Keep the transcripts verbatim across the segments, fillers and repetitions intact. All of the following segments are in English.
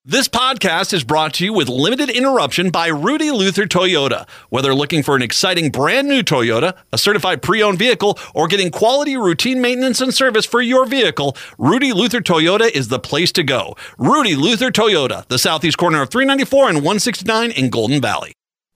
This podcast is brought to you with limited interruption by Rudy Luther Toyota. Whether looking for an exciting brand new Toyota, a certified pre-owned vehicle, or getting quality routine maintenance and service for your vehicle, Rudy Luther Toyota is the place to go. Rudy Luther Toyota, the southeast corner of three ninety-four and one sixty-nine in Golden Valley.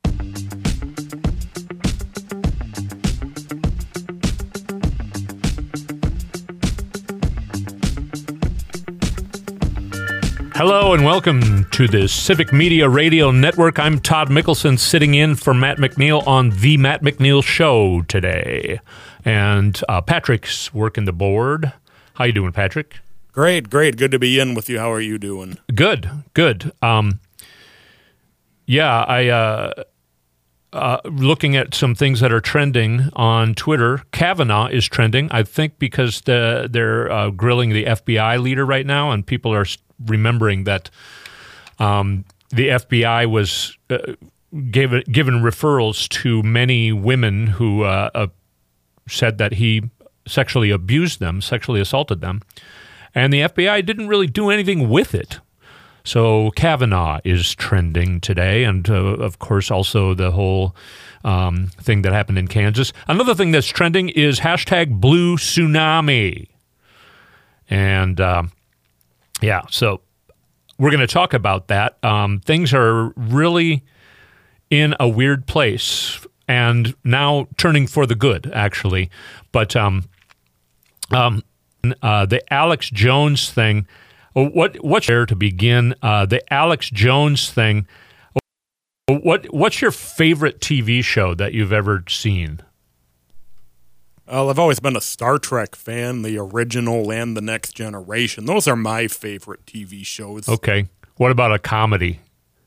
Hello and welcome to the Civic Media Radio Network. I'm Todd Mickelson, sitting in for Matt McNeil on The Matt McNeil Show today. And uh, Patrick's working the board. How you doing, Patrick? Great, great. Good to be in with you. How are you doing? Good, good. Um, yeah, I uh, uh, looking at some things that are trending on Twitter. Kavanaugh is trending, I think, because the, they're uh, grilling the F B I leader right now, and people are remembering that um, the F B I was uh, gave, given referrals to many women who uh, uh, said that he sexually abused them, sexually assaulted them, and the F B I didn't really do anything with it. So Kavanaugh is trending today, and uh, of course also the whole um, thing that happened in Kansas. Another thing that's trending is hashtag Blue Tsunami. And uh, yeah, so we're going to talk about that. Um, things are really in a weird place, and now turning for the good, actually. But um, um, uh, the Alex Jones thing, what what's there to begin? Uh, the Alex Jones thing, what what's your favorite T V show that you've ever seen? Well, I've always been a Star Trek fan, the original and the Next Generation. Those are my favorite T V shows. Okay. What about a comedy?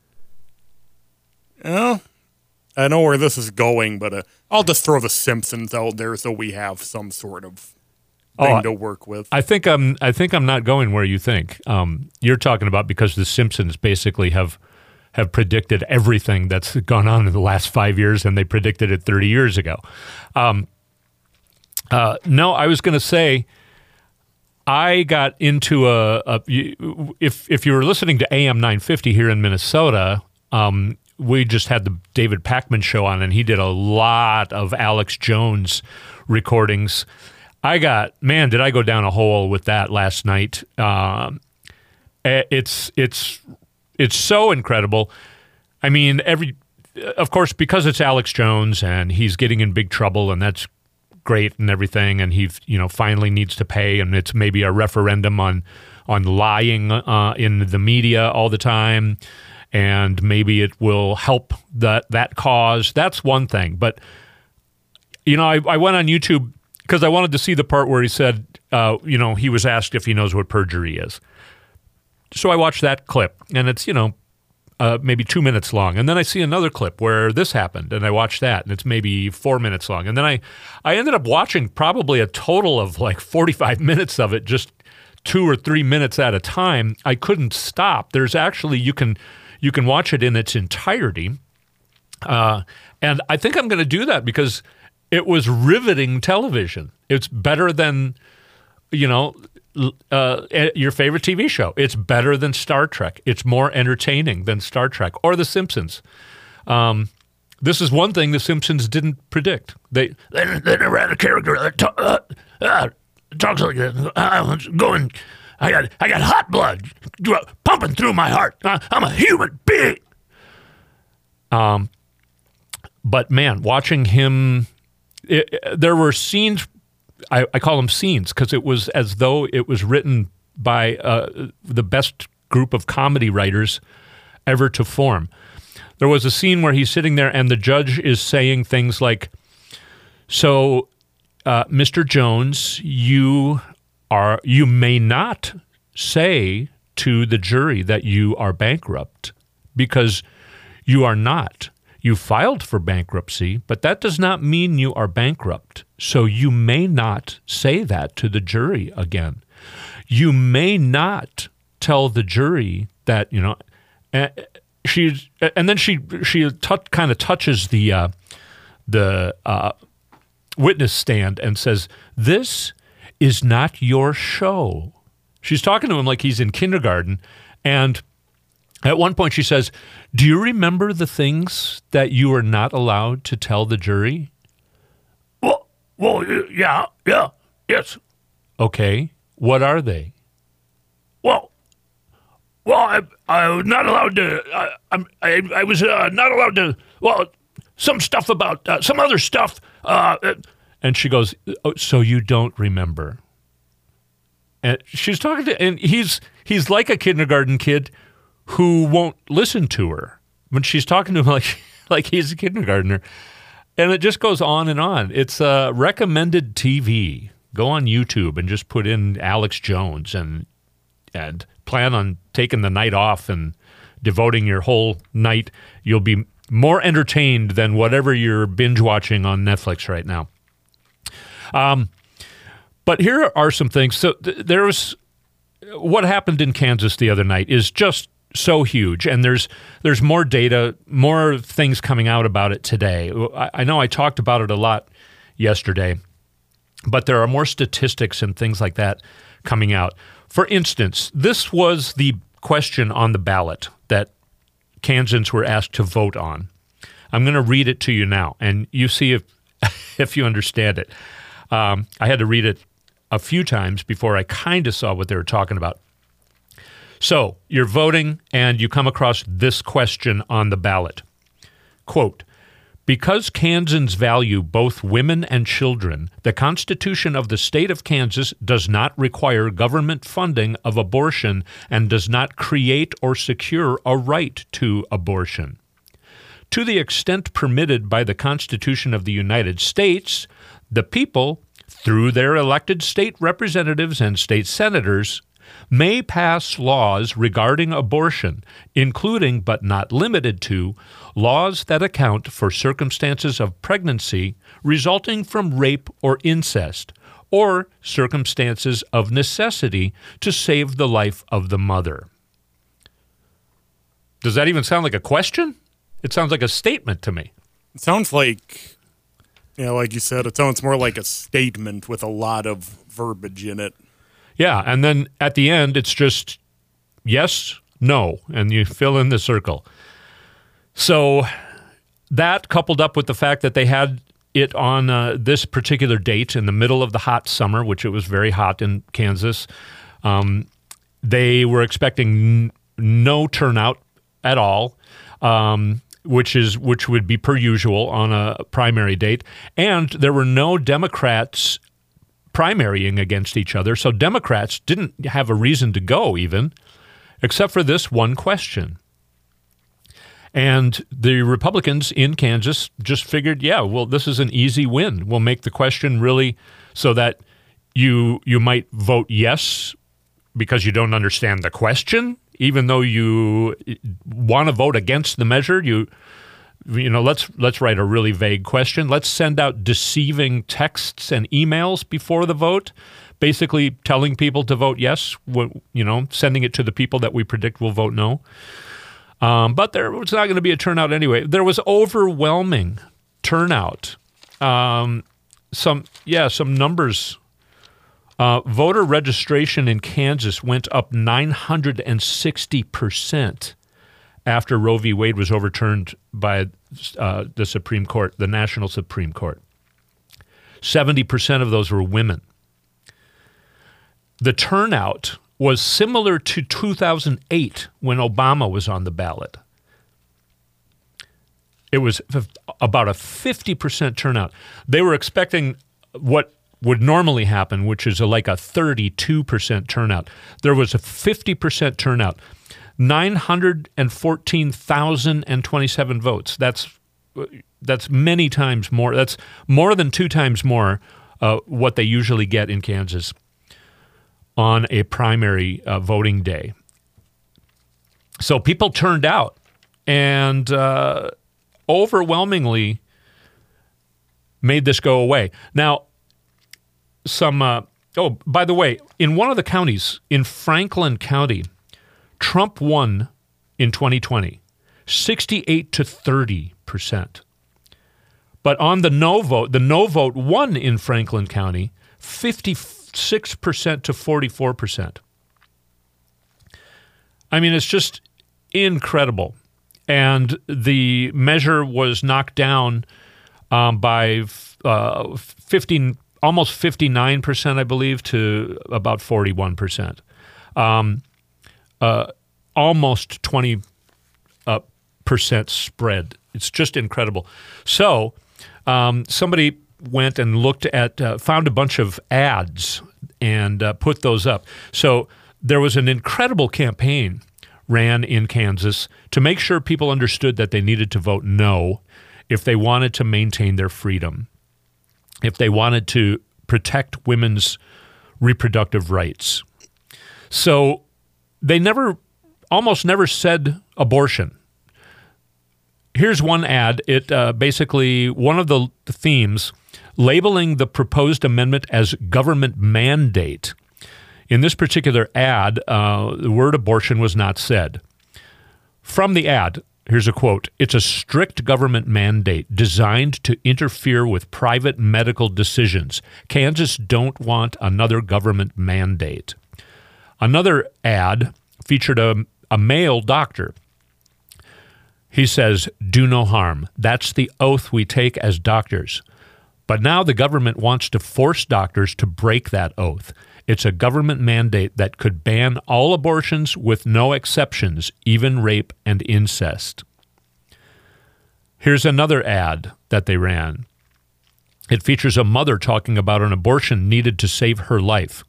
Well, I know where this is going, but uh, I'll just throw The Simpsons out there so we have some sort of thing oh, to work with. I think I'm. I think I'm not going where you think. Um, you're talking about because The Simpsons basically have have predicted everything that's gone on in the last five years, and they predicted it thirty years ago. Um, Uh, no, I was going to say I got into a, a if if you were listening to A M nine fifty here in Minnesota, um, we just had the David Pakman show on, and he did a lot of Alex Jones recordings. I got, man, did I go down a hole with that last night. Um, it's it's it's so incredible. I mean, every of course, because it's Alex Jones and he's getting in big trouble, and that's great and everything, and he, you know, finally needs to pay, and it's maybe a referendum on on lying uh, in the media all the time, and maybe it will help that that cause. That's one thing, but you know, I, I went on YouTube because I wanted to see the part where he said, uh, you know, he was asked if he knows what perjury is. So I watched that clip, and it's, you know, Uh, maybe two minutes long. And then I see another clip where this happened, and I watch that, and it's maybe four minutes long. And then I, I ended up watching probably a total of like forty-five minutes of it, just two or three minutes at a time. I couldn't stop. There's actually, you can you can watch it in its entirety. Uh, and I think I'm going to do that because it was riveting television. It's better than, you know, Uh, your favorite T V show. It's better than Star Trek. It's more entertaining than Star Trek or The Simpsons. Um, this is one thing The Simpsons didn't predict. They they, they never had a character that talk, uh, uh, talks like this. I'm going. I got I got hot blood pumping through my heart. I'm a human being. Um, but man, watching him, it, there were scenes. I, I call them scenes because it was as though it was written by uh, the best group of comedy writers ever to form. There was a scene where he's sitting there and the judge is saying things like, so, uh, Mister Jones, you are you may not say to the jury that you are bankrupt because you are not. You filed for bankruptcy, but that does not mean you are bankrupt. So you may not say that to the jury again. You may not tell the jury that, you know, uh, she, and then she she t- kind of touches the uh, the uh, witness stand and says, "This is not your show." She's talking to him like he's in kindergarten, and At one point, she says, "Do you remember the things that you were not allowed to tell the jury?" Well, well, yeah, yeah, yes. Okay, what are they? Well, well, I, I was not allowed to. I, I'm- I, I was uh, not allowed to. Well, some stuff about uh, some other stuff. Uh, uh, and she goes, oh, "So you don't remember?" And she's talking to, and he's he's like a kindergarten kid who won't listen to her when she's talking to him like like he's a kindergartner. And it just goes on and on. It's uh, recommended T V. Go on YouTube and just put in Alex Jones and and plan on taking the night off and devoting your whole night. You'll be more entertained than whatever you're binge watching on Netflix right now. Um, but here are some things. So th- there was what happened in Kansas the other night is just so huge, and there's there's more data, more things coming out about it today. I, I know I talked about it a lot yesterday, but there are more statistics and things like that coming out. For instance, this was the question on the ballot that Kansans were asked to vote on. I'm going to read it to you now, and you see if if you understand it. Um, I had to read it a few times before I kind of saw what they were talking about. So you're voting, and you come across this question on the ballot. Quote, "Because Kansans value both women and children, the Constitution of the state of Kansas does not require government funding of abortion and does not create or secure a right to abortion. To the extent permitted by the Constitution of the United States, the people, through their elected state representatives and state senators, may pass laws regarding abortion, including but not limited to laws that account for circumstances of pregnancy resulting from rape or incest, or circumstances of necessity to save the life of the mother." Does that even sound like a question? It sounds like a statement to me. It sounds like, you know, like you said, it sounds more like a statement with a lot of verbiage in it. Yeah, and then at the end, it's just yes, no, and you fill in the circle. So that coupled up with the fact that they had it on uh, this particular date in the middle of the hot summer, which it was very hot in Kansas, um, they were expecting n- no turnout at all, um, which is which would be per usual on a primary date, and there were no Democrats primarying against each other, so Democrats didn't have a reason to go even, except for this one question. And the Republicans in Kansas just figured, yeah, well, this is an easy win. We'll make the question really so that you you might vote yes because you don't understand the question, even though you want to vote against the measure. You You know, let's let's write a really vague question. Let's send out deceiving texts and emails before the vote, basically telling people to vote yes, you know, sending it to the people that we predict will vote no. Um, but there was not going to be a turnout anyway. There was overwhelming turnout. Um, some, yeah, some numbers. Uh, voter registration in Kansas went up nine hundred sixty percent. After Roe v. Wade was overturned by uh, the Supreme Court, the National Supreme Court. seventy percent of those were women. The turnout was similar to two thousand eight when Obama was on the ballot. It was f- about a fifty percent turnout. They were expecting what would normally happen, which is a, like a thirty-two percent turnout. There was a fifty percent turnout. nine hundred fourteen thousand twenty-seven votes. That's that's many times more. That's more than two times more uh, what they usually get in Kansas on a primary uh, voting day. So people turned out, and uh, overwhelmingly made this go away. Now, some, uh, oh, by the way, in one of the counties, in Franklin County, Trump won in twenty twenty, sixty-eight to thirty percent. But on the no vote, the no vote won in Franklin County, fifty-six percent to forty-four percent. I mean, it's just, incredible. And the measure was knocked down um, by uh, fifteen, almost fifty-nine percent, I believe, to about forty-one percent. Um, uh, almost twenty uh, percent spread. It's just incredible. So um, somebody went and looked at, uh, found a bunch of ads and uh, put those up. So there was an incredible campaign ran in Kansas to make sure people understood that they needed to vote no if they wanted to maintain their freedom, if they wanted to protect women's reproductive rights. So they never, almost never said abortion. Here's one ad. It uh, basically, one of the themes, labeling the proposed amendment as government mandate. In this particular ad, uh, the word abortion was not said. From the ad, here's a quote, "It's a strict government mandate designed to interfere with private medical decisions. Kansas don't want another government mandate." Another ad featured a, a male doctor. He says, "Do no harm. That's the oath we take as doctors. But now the government wants to force doctors to break that oath. It's a government mandate that could ban all abortions with no exceptions, even rape and incest." Here's another ad that they ran. It features a mother talking about an abortion needed to save her life.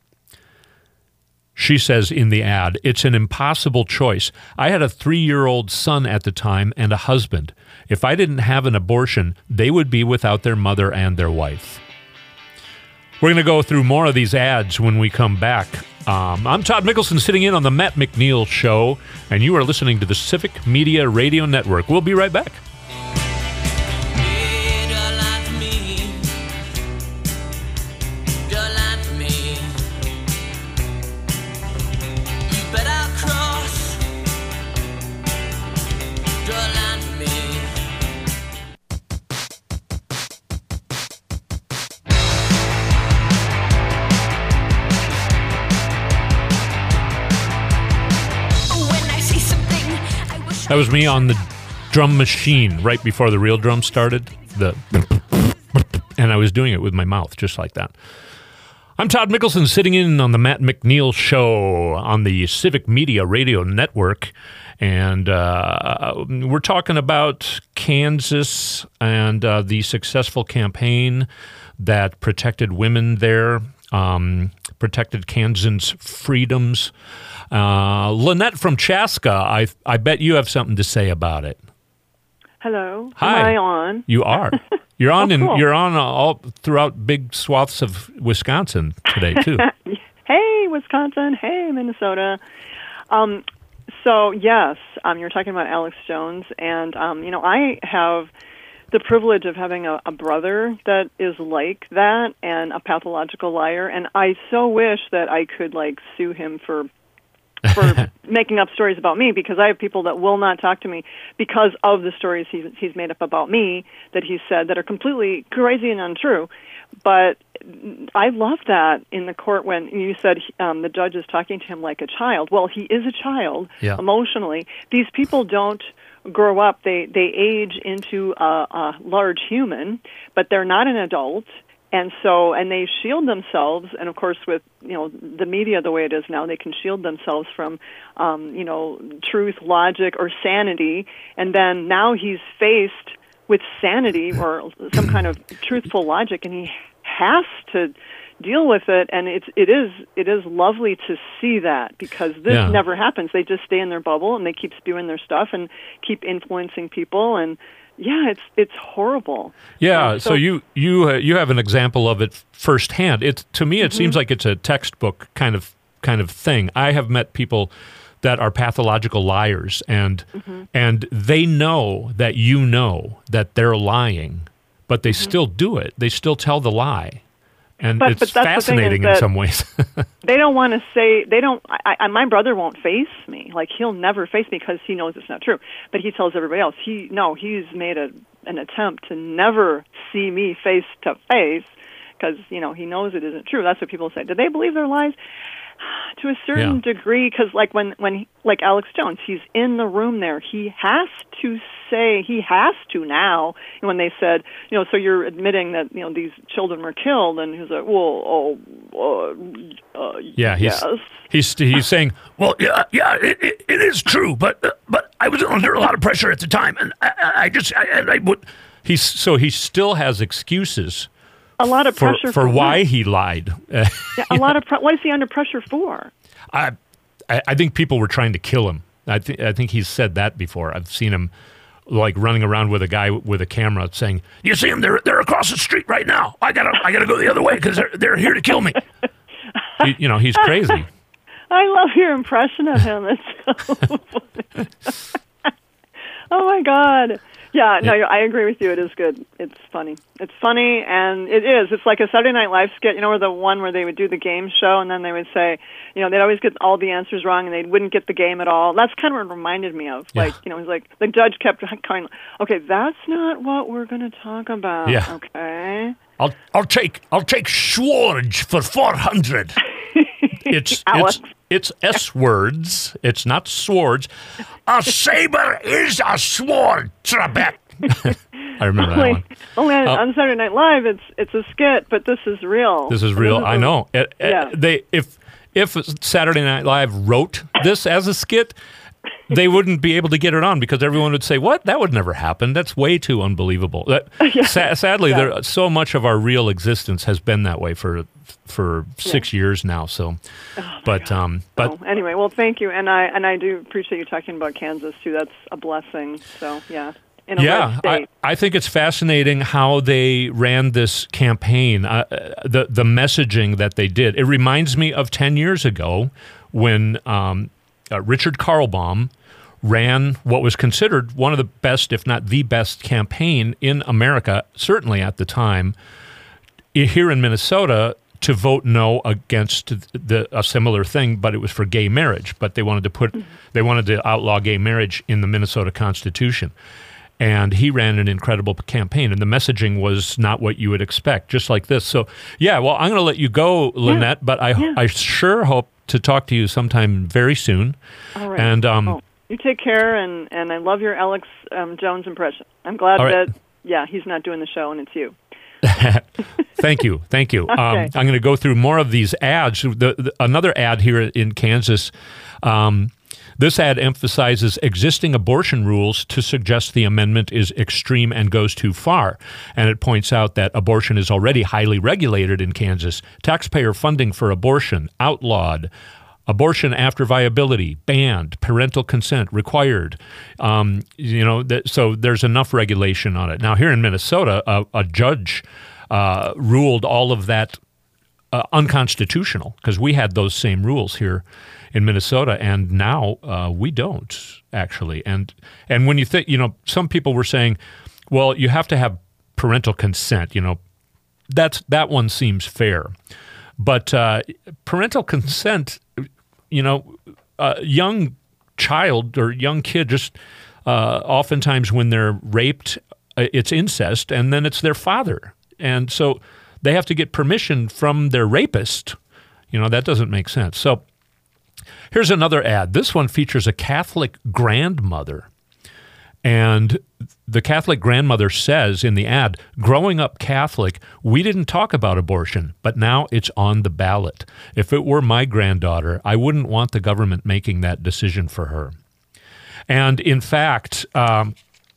She says in the ad, "It's an impossible choice. I had a three-year-old son at the time and a husband. If I didn't have an abortion, they would be without their mother and their wife." We're going to go through more of these ads when we come back. Um, I'm Todd Mickelson, sitting in on the Matt McNeil Show, and you are listening to the Civic Media Radio Network. We'll be right back. That was me on the drum machine right before the real drum started. The and I was doing it with my mouth, just like that. I'm Todd Mickelson, sitting in on the Matt McNeil Show on the Civic Media Radio Network. And uh, we're talking about Kansas and uh, the successful campaign that protected women there, um, protected Kansans' freedoms. Uh, Lynette from Chaska, I I bet you have something to say about it. Hello. Hi. Am I on? You are. You're on, oh, and cool. you're on uh, all throughout big swaths of Wisconsin today too. Hey, Wisconsin. Hey, Minnesota. Um, so yes, um, you're talking about Alex Jones, and um, you know, I have the privilege of having a, a brother that is like that and a pathological liar, and I so wish that I could like sue him for. for making up stories about me, because I have people that will not talk to me because of the stories he's, he's made up about me that he said that are completely crazy and untrue. But I love that in the court when you said um, the judge is talking to him like a child. Well, he is a child yeah. emotionally. These people don't grow up. They, they age into a, a large human, but they're not an adult. And so, and they shield themselves, and of course with, you know, the media the way it is now, they can shield themselves from, um, you know, truth, logic, or sanity, and then now he's faced with sanity or some kind of truthful logic, and he has to deal with it, and it's, it is it is lovely to see that, because this yeah. never happens. They just stay in their bubble, and they keep spewing their stuff and keep influencing people, and yeah, it's it's horrible. Yeah, um, so, so you you uh, you have an example of it firsthand. It to me, it mm-hmm. seems like it's a textbook kind of kind of thing. I have met people that are pathological liars, and mm-hmm. and they know that you know that they're lying, but they mm-hmm. still do it. They still tell the lie. And but, it's but fascinating in some ways. They don't want to say, they don't, I, I, my brother won't face me. Like, he'll never face me because he knows it's not true. But he tells everybody else, he, no, he's made a, an attempt to never see me face to face because, you know, he knows it isn't true. That's what people say. Do they believe their lies? To a certain Yeah. degree, because like when, when he, like Alex Jones, he's in the room there. He has to say, he has to now, when they said, you know, so you're admitting that, you know, these children were killed, and he's like, well, oh, uh, uh, Yeah, he's yes. he's he's saying, well, yeah, yeah, it, it, it is true, but uh, but I was under a lot of pressure at the time, and I, I just I, I would. He's so he still has excuses A lot of for pressure for for why what? he lied. Yeah, a lot of pre- what is he under pressure for? I, I I think people were trying to kill him. I think I think he's said that before. I've seen him like running around with a guy with a camera saying, "You see him? They're they're across the street right now. I gotta I gotta go the other way because they're they're here to kill me." He, you know, he's crazy. I love your impression of him. It's so funny. Oh my God. Yeah, no, I agree with you. It is good. It's funny. It's funny, and it is. It's like a Saturday Night Live skit, you know, where the one where they would do the game show, and then they would say, you know, they'd always get all the answers wrong, and they wouldn't get the game at all. That's kind of what it reminded me of. Yeah. Like, you know, it's like the judge kept going, okay, that's not what we're going to talk about. Yeah. Okay. I'll I'll take I'll take Schwartz for four hundred. It's Alex. it's it's S words. It's not swords. A saber is a sword, Trebek. I remember that Only, one. only on, Uh, on Saturday Night Live, it's it's a skit, but this is real. This is real. I a- know. It, it- Yeah. they if if Saturday Night Live wrote this as a skit, they wouldn't be able to get it on because everyone would say, "What? That would never happen. That's way too unbelievable." That, sa- sadly, Yeah. there so much of our real existence has been that way for for six years now. So, but um, but Oh, anyway, well, thank you, and I and I do appreciate you talking about Kansas too. That's a blessing. So yeah, in a yeah, red I, state. I think it's fascinating how they ran this campaign, uh, the the messaging that they did. It reminds me of ten years ago when um, uh, Richard Karlbaum ran what was considered one of the best, if not the best, campaign in America, certainly at the time, i- here in Minnesota, to vote no against the, a similar thing, but it was for gay marriage. But they wanted to put, they wanted to outlaw gay marriage in the Minnesota Constitution. And he ran an incredible campaign, and the messaging was not what you would expect, just like this. So, yeah, well, I'm going to let you go, Lynette, but I, Yeah. I sure hope to talk to you sometime very soon. All right. And um, Oh, you take care, and, and I love your Alex um, Jones impression. I'm glad All right. that, yeah, he's not doing the show, and it's you. Thank you. Thank you. Um, Okay. I'm going to go through more of these ads. The, the, another ad here in Kansas. Um, this ad emphasizes existing abortion rules to suggest the amendment is extreme and goes too far. And it points out that abortion is already highly regulated in Kansas. Taxpayer funding for abortion outlawed. Abortion after viability banned, parental consent required. Um, you know, that, so there's enough regulation on it. Now, here in Minnesota, a, a judge uh, ruled all of that uh, unconstitutional because we had those same rules here in Minnesota, and now uh, we don't actually. And and when you think, you know, some people were saying, well, you have to have parental consent. You know, that's that one seems fair. But uh, parental consent, you know, a young child or young kid just uh, oftentimes when they're raped, uh, it's incest, and then it's their father. And so they have to get permission from their rapist. You know, that doesn't make sense. So here's another ad. This one features a Catholic grandmother. And the Catholic grandmother says in the ad, growing up Catholic, we didn't talk about abortion, but now it's on the ballot. If it were my granddaughter, I wouldn't want the government making that decision for her. And in fact, um,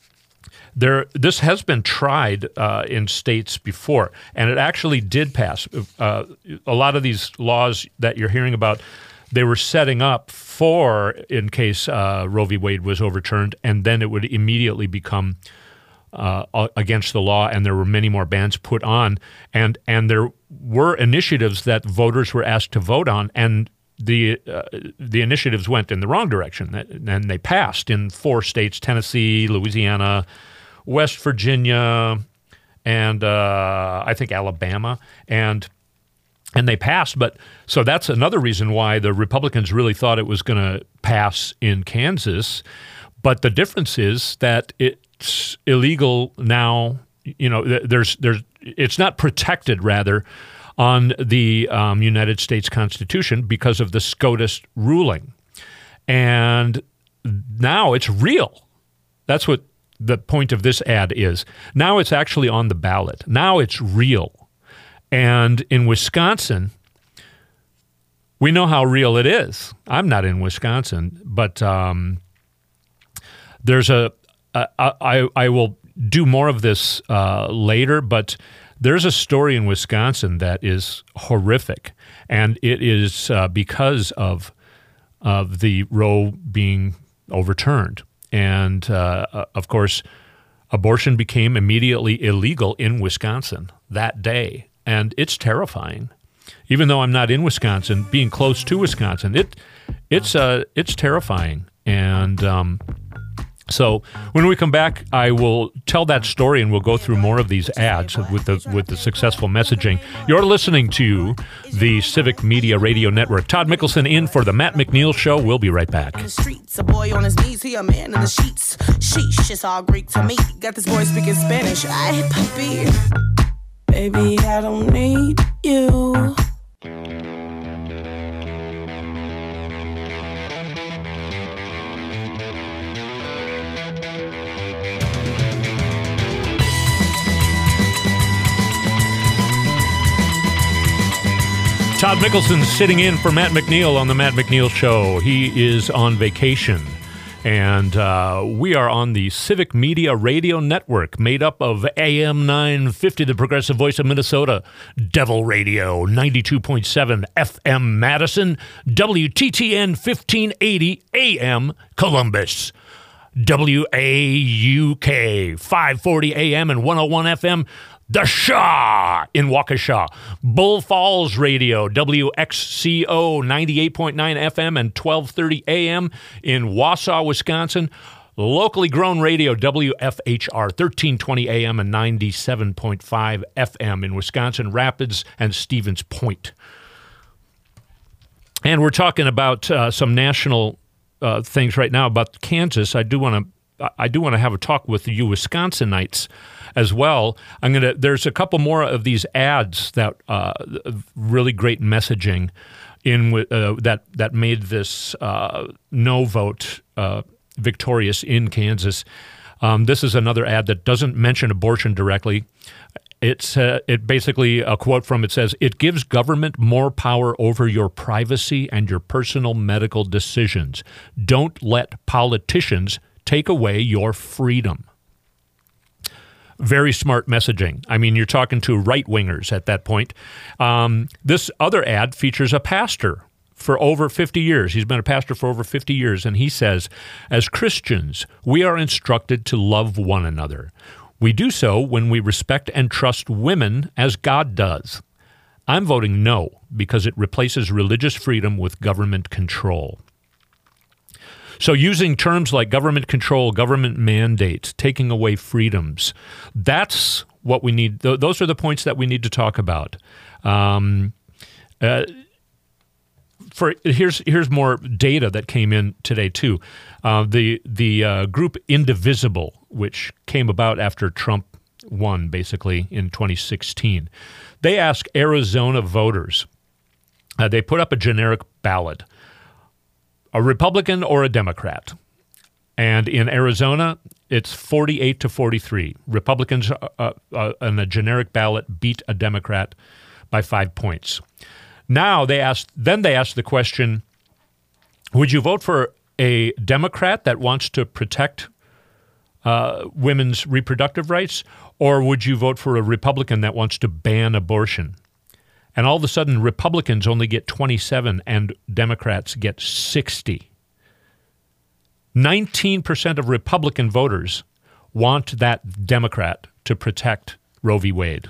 there this has been tried uh, in states before, and it actually did pass. Uh, a lot of these laws that you're hearing about, they were setting up for in case uh, Roe v. Wade was overturned, and then it would immediately become uh, against the law, and there were many more bans put on. And and there were initiatives that voters were asked to vote on, and the uh, the initiatives went in the wrong direction, and they passed in four states: Tennessee, Louisiana, West Virginia, and uh, I think Alabama. And And they passed, but so that's another reason why the Republicans really thought it was going to pass in Kansas. But the difference is that it's illegal now. You know, there's there's it's not protected, rather, on the um, United States Constitution because of the SCOTUS ruling. And now it's real. That's what the point of this ad is. Now it's actually on the ballot. Now it's real. And in Wisconsin, we know how real it is. I'm not in Wisconsin, but um, there's a, a I, I will do more of this uh, later, but there's a story in Wisconsin that is horrific, and it is uh, because of of the Roe being overturned. And, uh, of course, abortion became immediately illegal in Wisconsin that day, and it's terrifying. Even though I'm not in Wisconsin, being close to Wisconsin, it it's uh, it's terrifying. And um, so when we come back, I will tell that story, and we'll go through more of these ads with the with the successful messaging. You're listening to the Civic Media Radio Network. Todd Mickelson in for the Matt McNeil Show. We'll be right back. On the streets, a boy on his knees, he a man in the sheets. Sheesh, it's all Greek to me. Got this boy speaking Spanish. Ay, papi. Baby, I don't need you. Todd Mickelson sitting in for Matt McNeil on the Matt McNeil Show. He is on vacation, and uh, we are on the Civic Media Radio Network, made up of A M nine fifty, the progressive voice of Minnesota, Devil Radio, ninety-two point seven F M Madison, W T T N fifteen eighty A M Columbus, W A U K five forty A M and one oh one F M The Shaw in Waukesha, Bull Falls Radio, W X C O ninety-eight point nine F M and twelve thirty A M in Wausau, Wisconsin, locally grown radio, W F H R thirteen twenty A M and ninety-seven point five F M in Wisconsin Rapids and Stevens Point. And we're talking about uh, some national uh, things right now about Kansas. I do want to I do want to have a talk with you Wisconsinites as well. I'm gonna. There's a couple more of these ads that uh, really great messaging in uh, that that made this uh, no vote uh, victorious in Kansas. Um, this is another ad that doesn't mention abortion directly. It's uh, it basically a quote from it says, "It gives government more power over your privacy and your personal medical decisions. Don't let politicians take away your freedom." Very smart messaging. I mean, you're talking to right-wingers at that point. Um, this other ad features a pastor for over fifty years. He's been a pastor for over fifty years, and he says, "As Christians, we are instructed to love one another. We do so when we respect and trust women as God does. I'm voting no because it replaces religious freedom with government control." So using terms like government control, government mandate, taking away freedoms, that's what we need. Th- those are the points that we need to talk about. Um, uh, for here's here's more data that came in today too. Uh, the the uh, group Indivisible, which came about after Trump won, basically in twenty sixteen, they asked Arizona voters. Uh, they put up a generic ballot. A Republican or a Democrat. And in Arizona, it's forty-eight to forty-three. Republicans uh, uh, on a generic ballot beat a Democrat by five points. Now they asked, then they asked the question, would you vote for a Democrat that wants to protect uh, women's reproductive rights, or would you vote for a Republican that wants to ban abortion? And all of a sudden, Republicans only get twenty-seven and Democrats get sixty. nineteen percent of Republican voters want that Democrat to protect Roe v. Wade.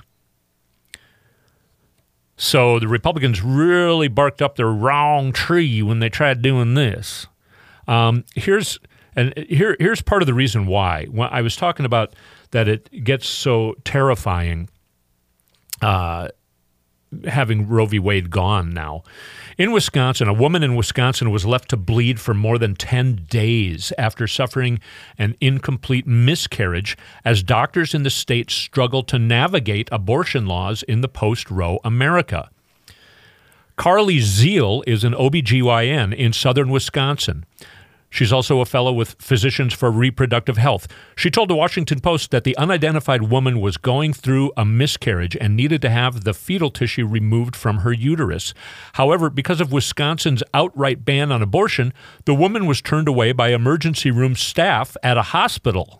So the Republicans really barked up the wrong tree when they tried doing this. Um, here's and here here's part of the reason why. When I was talking about that it gets so terrifying. Uh, having Roe v. Wade gone now. In Wisconsin, a woman in Wisconsin was left to bleed for more than ten days after suffering an incomplete miscarriage as doctors in the state struggled to navigate abortion laws in the post-Roe America. Carly Zeal is an O B G Y N in southern Wisconsin. She's also a fellow with Physicians for Reproductive Health. She told the Washington Post that the unidentified woman was going through a miscarriage and needed to have the fetal tissue removed from her uterus. However, because of Wisconsin's outright ban on abortion, the woman was turned away by emergency room staff at a hospital.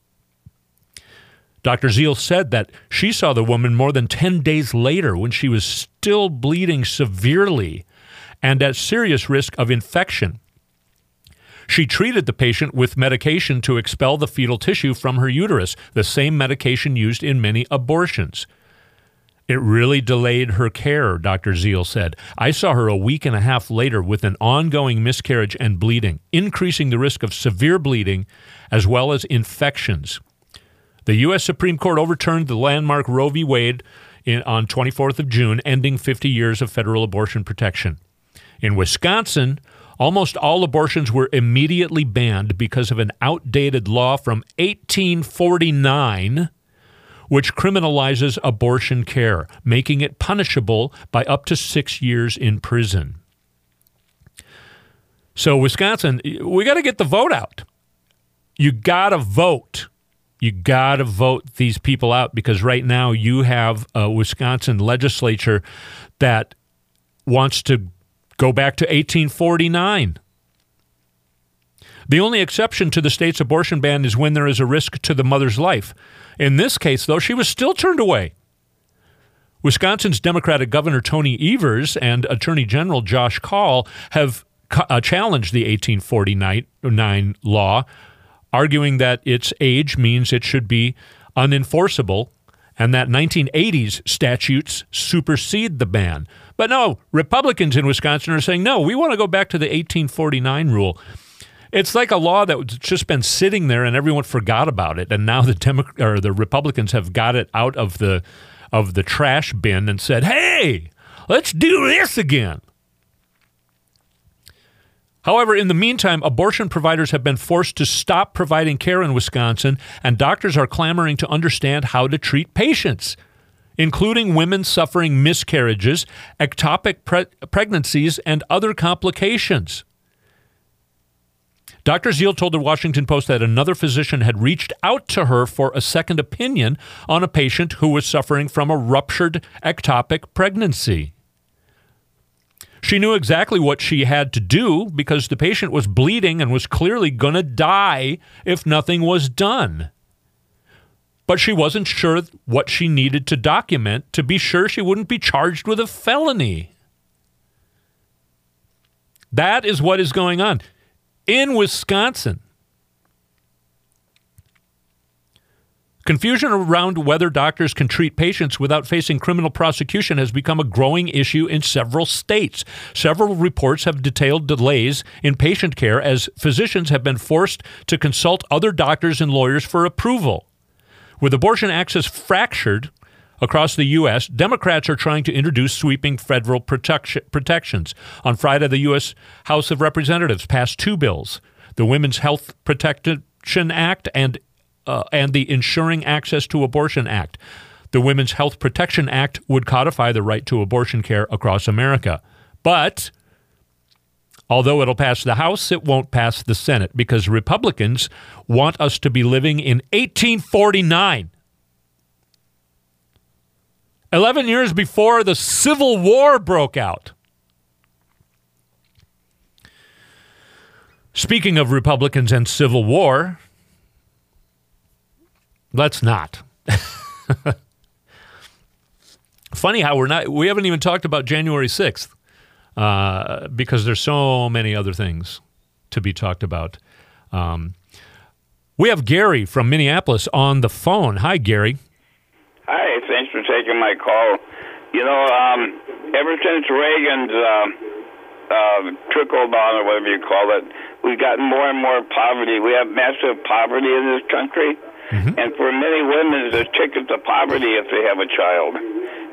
Doctor Zeal said that she saw the woman more than ten days later when she was still bleeding severely and at serious risk of infection. She treated the patient with medication to expel the fetal tissue from her uterus, the same medication used in many abortions. It really delayed her care, Doctor Zeal said. I saw her a week and a half later with an ongoing miscarriage and bleeding, increasing the risk of severe bleeding as well as infections. The U S Supreme Court overturned the landmark Roe v. Wade in, on twenty-fourth of June, ending fifty years of federal abortion protection. In Wisconsin, almost all abortions were immediately banned because of an outdated law from eighteen forty-nine, which criminalizes abortion care, making it punishable by up to six years in prison. So, Wisconsin, we got to get the vote out. You got to vote. You got to vote these people out because right now you have a Wisconsin legislature that wants to go back to eighteen forty-nine. The only exception to the state's abortion ban is when there is a risk to the mother's life. In this case, though, she was still turned away. Wisconsin's Democratic Governor Tony Evers and Attorney General Josh Kaul have uh, challenged the eighteen forty-nine law, arguing that its age means it should be unenforceable and that nineteen eighties statutes supersede the ban. But no, Republicans in Wisconsin are saying, no, we want to go back to the eighteen forty-nine rule. It's like a law that's just been sitting there and everyone forgot about it, and now the Demo- or the Republicans have got it out of the of the trash bin and said, hey, let's do this again. However, in the meantime, abortion providers have been forced to stop providing care in Wisconsin, and doctors are clamoring to understand how to treat patients, including women suffering miscarriages, ectopic pre- pregnancies, and other complications. Doctor Zeal told the Washington Post that another physician had reached out to her for a second opinion on a patient who was suffering from a ruptured ectopic pregnancy. She knew exactly what she had to do because the patient was bleeding and was clearly going to die if nothing was done. But she wasn't sure what she needed to document to be sure she wouldn't be charged with a felony. That is what is going on in Wisconsin. Confusion around whether doctors can treat patients without facing criminal prosecution has become a growing issue in several states. Several reports have detailed delays in patient care as physicians have been forced to consult other doctors and lawyers for approval. With abortion access fractured across the U S, Democrats are trying to introduce sweeping federal protection, protections. On Friday, the U S House of Representatives passed two bills, the Women's Health Protection Act and Uh, and the Ensuring Access to Abortion Act. The Women's Health Protection Act would codify the right to abortion care across America. But although it'll pass the House, it won't pass the Senate because Republicans want us to be living in eighteen forty-nine. eleven years before the Civil War broke out. Speaking of Republicans and Civil War, let's not. Funny how we're not, we haven't even talked about January sixth uh, because there's so many other things to be talked about. Um, we have Gary from Minneapolis on the phone. Hi, Gary. Hi, thanks for taking my call. You know, um, ever since Reagan's uh, uh, trickle down, or whatever you call it, we've gotten more and more poverty. We have massive poverty in this country. Mm-hmm. And for many women, there's ticket to poverty if they have a child.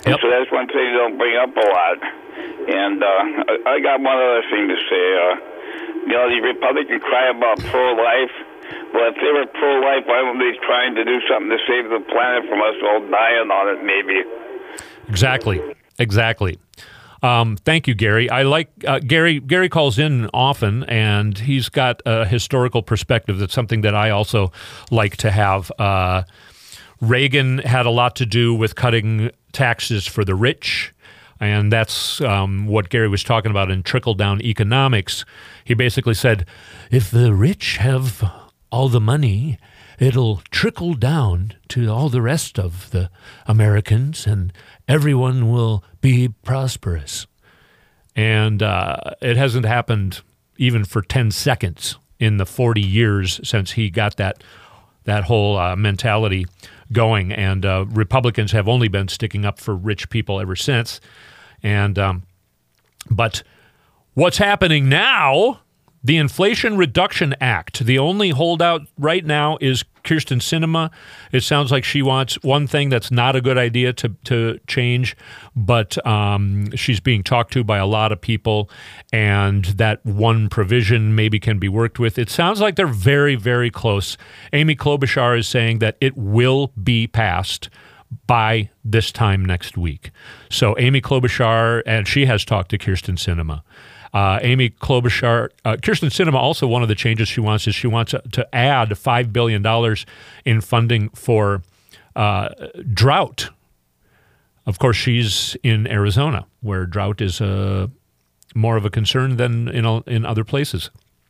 Yep. So that's one thing they don't bring up a lot. And uh, I, I got one other thing to say. Uh, you know, the Republicans cry about pro-life. Well, if they were pro-life, why wouldn't they trying to do something to save the planet from us all dying on it, maybe? Exactly. Exactly. Um, thank you, Gary. I like uh, Gary. Gary calls in often, and he's got a historical perspective. That's something that I also like to have. Uh, Reagan had a lot to do with cutting taxes for the rich, and that's um, what Gary was talking about in trickle-down economics. He basically said, if the rich have all the money, it'll trickle down to all the rest of the Americans, and everyone will be prosperous. And uh, it hasn't happened even for ten seconds in the forty years since he got that that whole uh, mentality going. And uh, Republicans have only been sticking up for rich people ever since. And um, but what's happening now? The Inflation Reduction Act. The only holdout right now is Kyrsten Sinema. It sounds like she wants one thing that's not a good idea to, to change, but um, she's being talked to by a lot of people, and that one provision maybe can be worked with. It sounds like they're very, very close. Amy Klobuchar is saying that it will be passed by this time next week. So Amy Klobuchar, and she has talked to Kyrsten Sinema. Uh, Amy Klobuchar, uh, Kyrsten Sinema, also one of the changes she wants is she wants to, to add five billion dollars in funding for uh, drought. Of course, she's in Arizona, where drought is uh, more of a concern than in, in other places.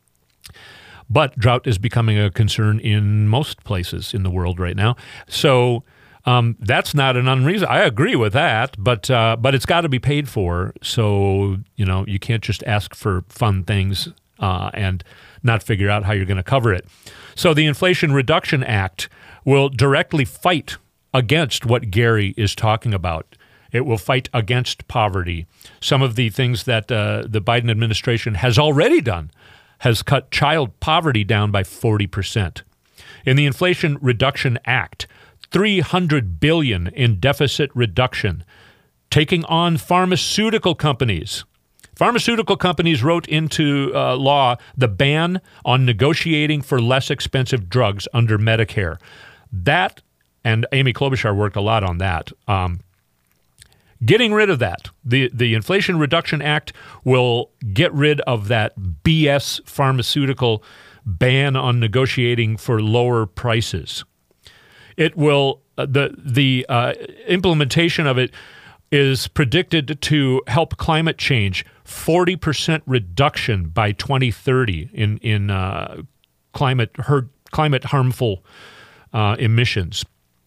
But drought is becoming a concern in most places in the world right now. So Um, that's not an unreason. I agree with that, but uh, but it's got to be paid for. So you know you can't just ask for fun things uh, and not figure out how you're going to cover it. So the Inflation Reduction Act will directly fight against what Gary is talking about. It will fight against poverty. Some of the things that uh, the Biden administration has already done has cut child poverty down by forty percent. In the Inflation Reduction Act, three hundred billion dollars in deficit reduction, taking on pharmaceutical companies. Pharmaceutical companies wrote into uh, law the ban on negotiating for less expensive drugs under Medicare. That, and Amy Klobuchar worked a lot on that. Um, getting rid of that. The, the Inflation Reduction Act will get rid of that B S pharmaceutical ban on negotiating for lower prices. It will uh, the the uh, implementation of it is predicted to help climate change. forty percent reduction by twenty thirty in in uh, climate her, climate harmful uh, emissions.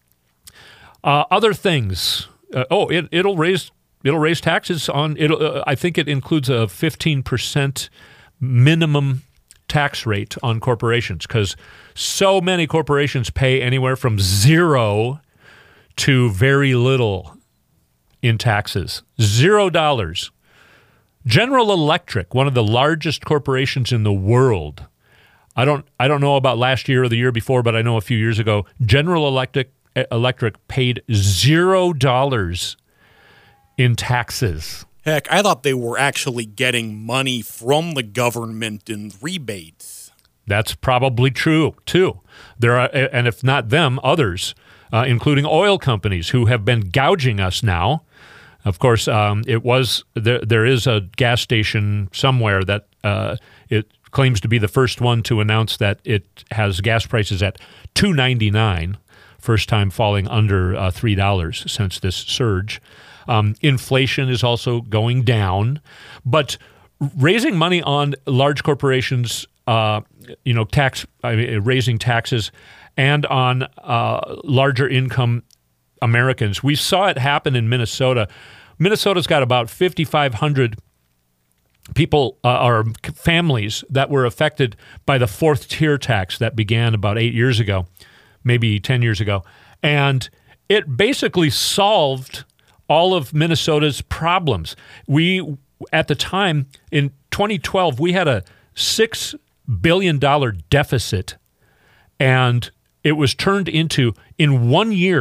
Uh, other things. Uh, oh, it it'll raise it'll raise taxes on it. Uh, I think it includes a fifteen percent minimum tax rate on corporations, because so many corporations pay anywhere from zero to very little in taxes. Zero dollars. General Electric, one of the largest corporations in the world. I don't I don't know about last year or the year before, but I know a few years ago, General Electric Electric paid zero dollars in taxes. Heck, I thought they were actually getting money from the government in rebates. That's probably true, too. There are, and if not them, others, uh, including oil companies who have been gouging us now. Of course, um, it was there. There is a gas station somewhere that uh, it claims to be the first one to announce that it has gas prices at two ninety-nine, first time falling under uh, three dollars since this surge. Um, inflation is also going down, but raising money on large corporations, uh, you know, tax I mean, raising taxes, and on uh, larger income Americans. We saw it happen in Minnesota. Minnesota's got about fifty-five hundred people uh, or families that were affected by the fourth tier tax that began about eight years ago, maybe ten years ago, and it basically solved all of Minnesota's problems. We, at the time, in twenty twelve, we had a six billion dollars deficit, and it was turned into, in one year,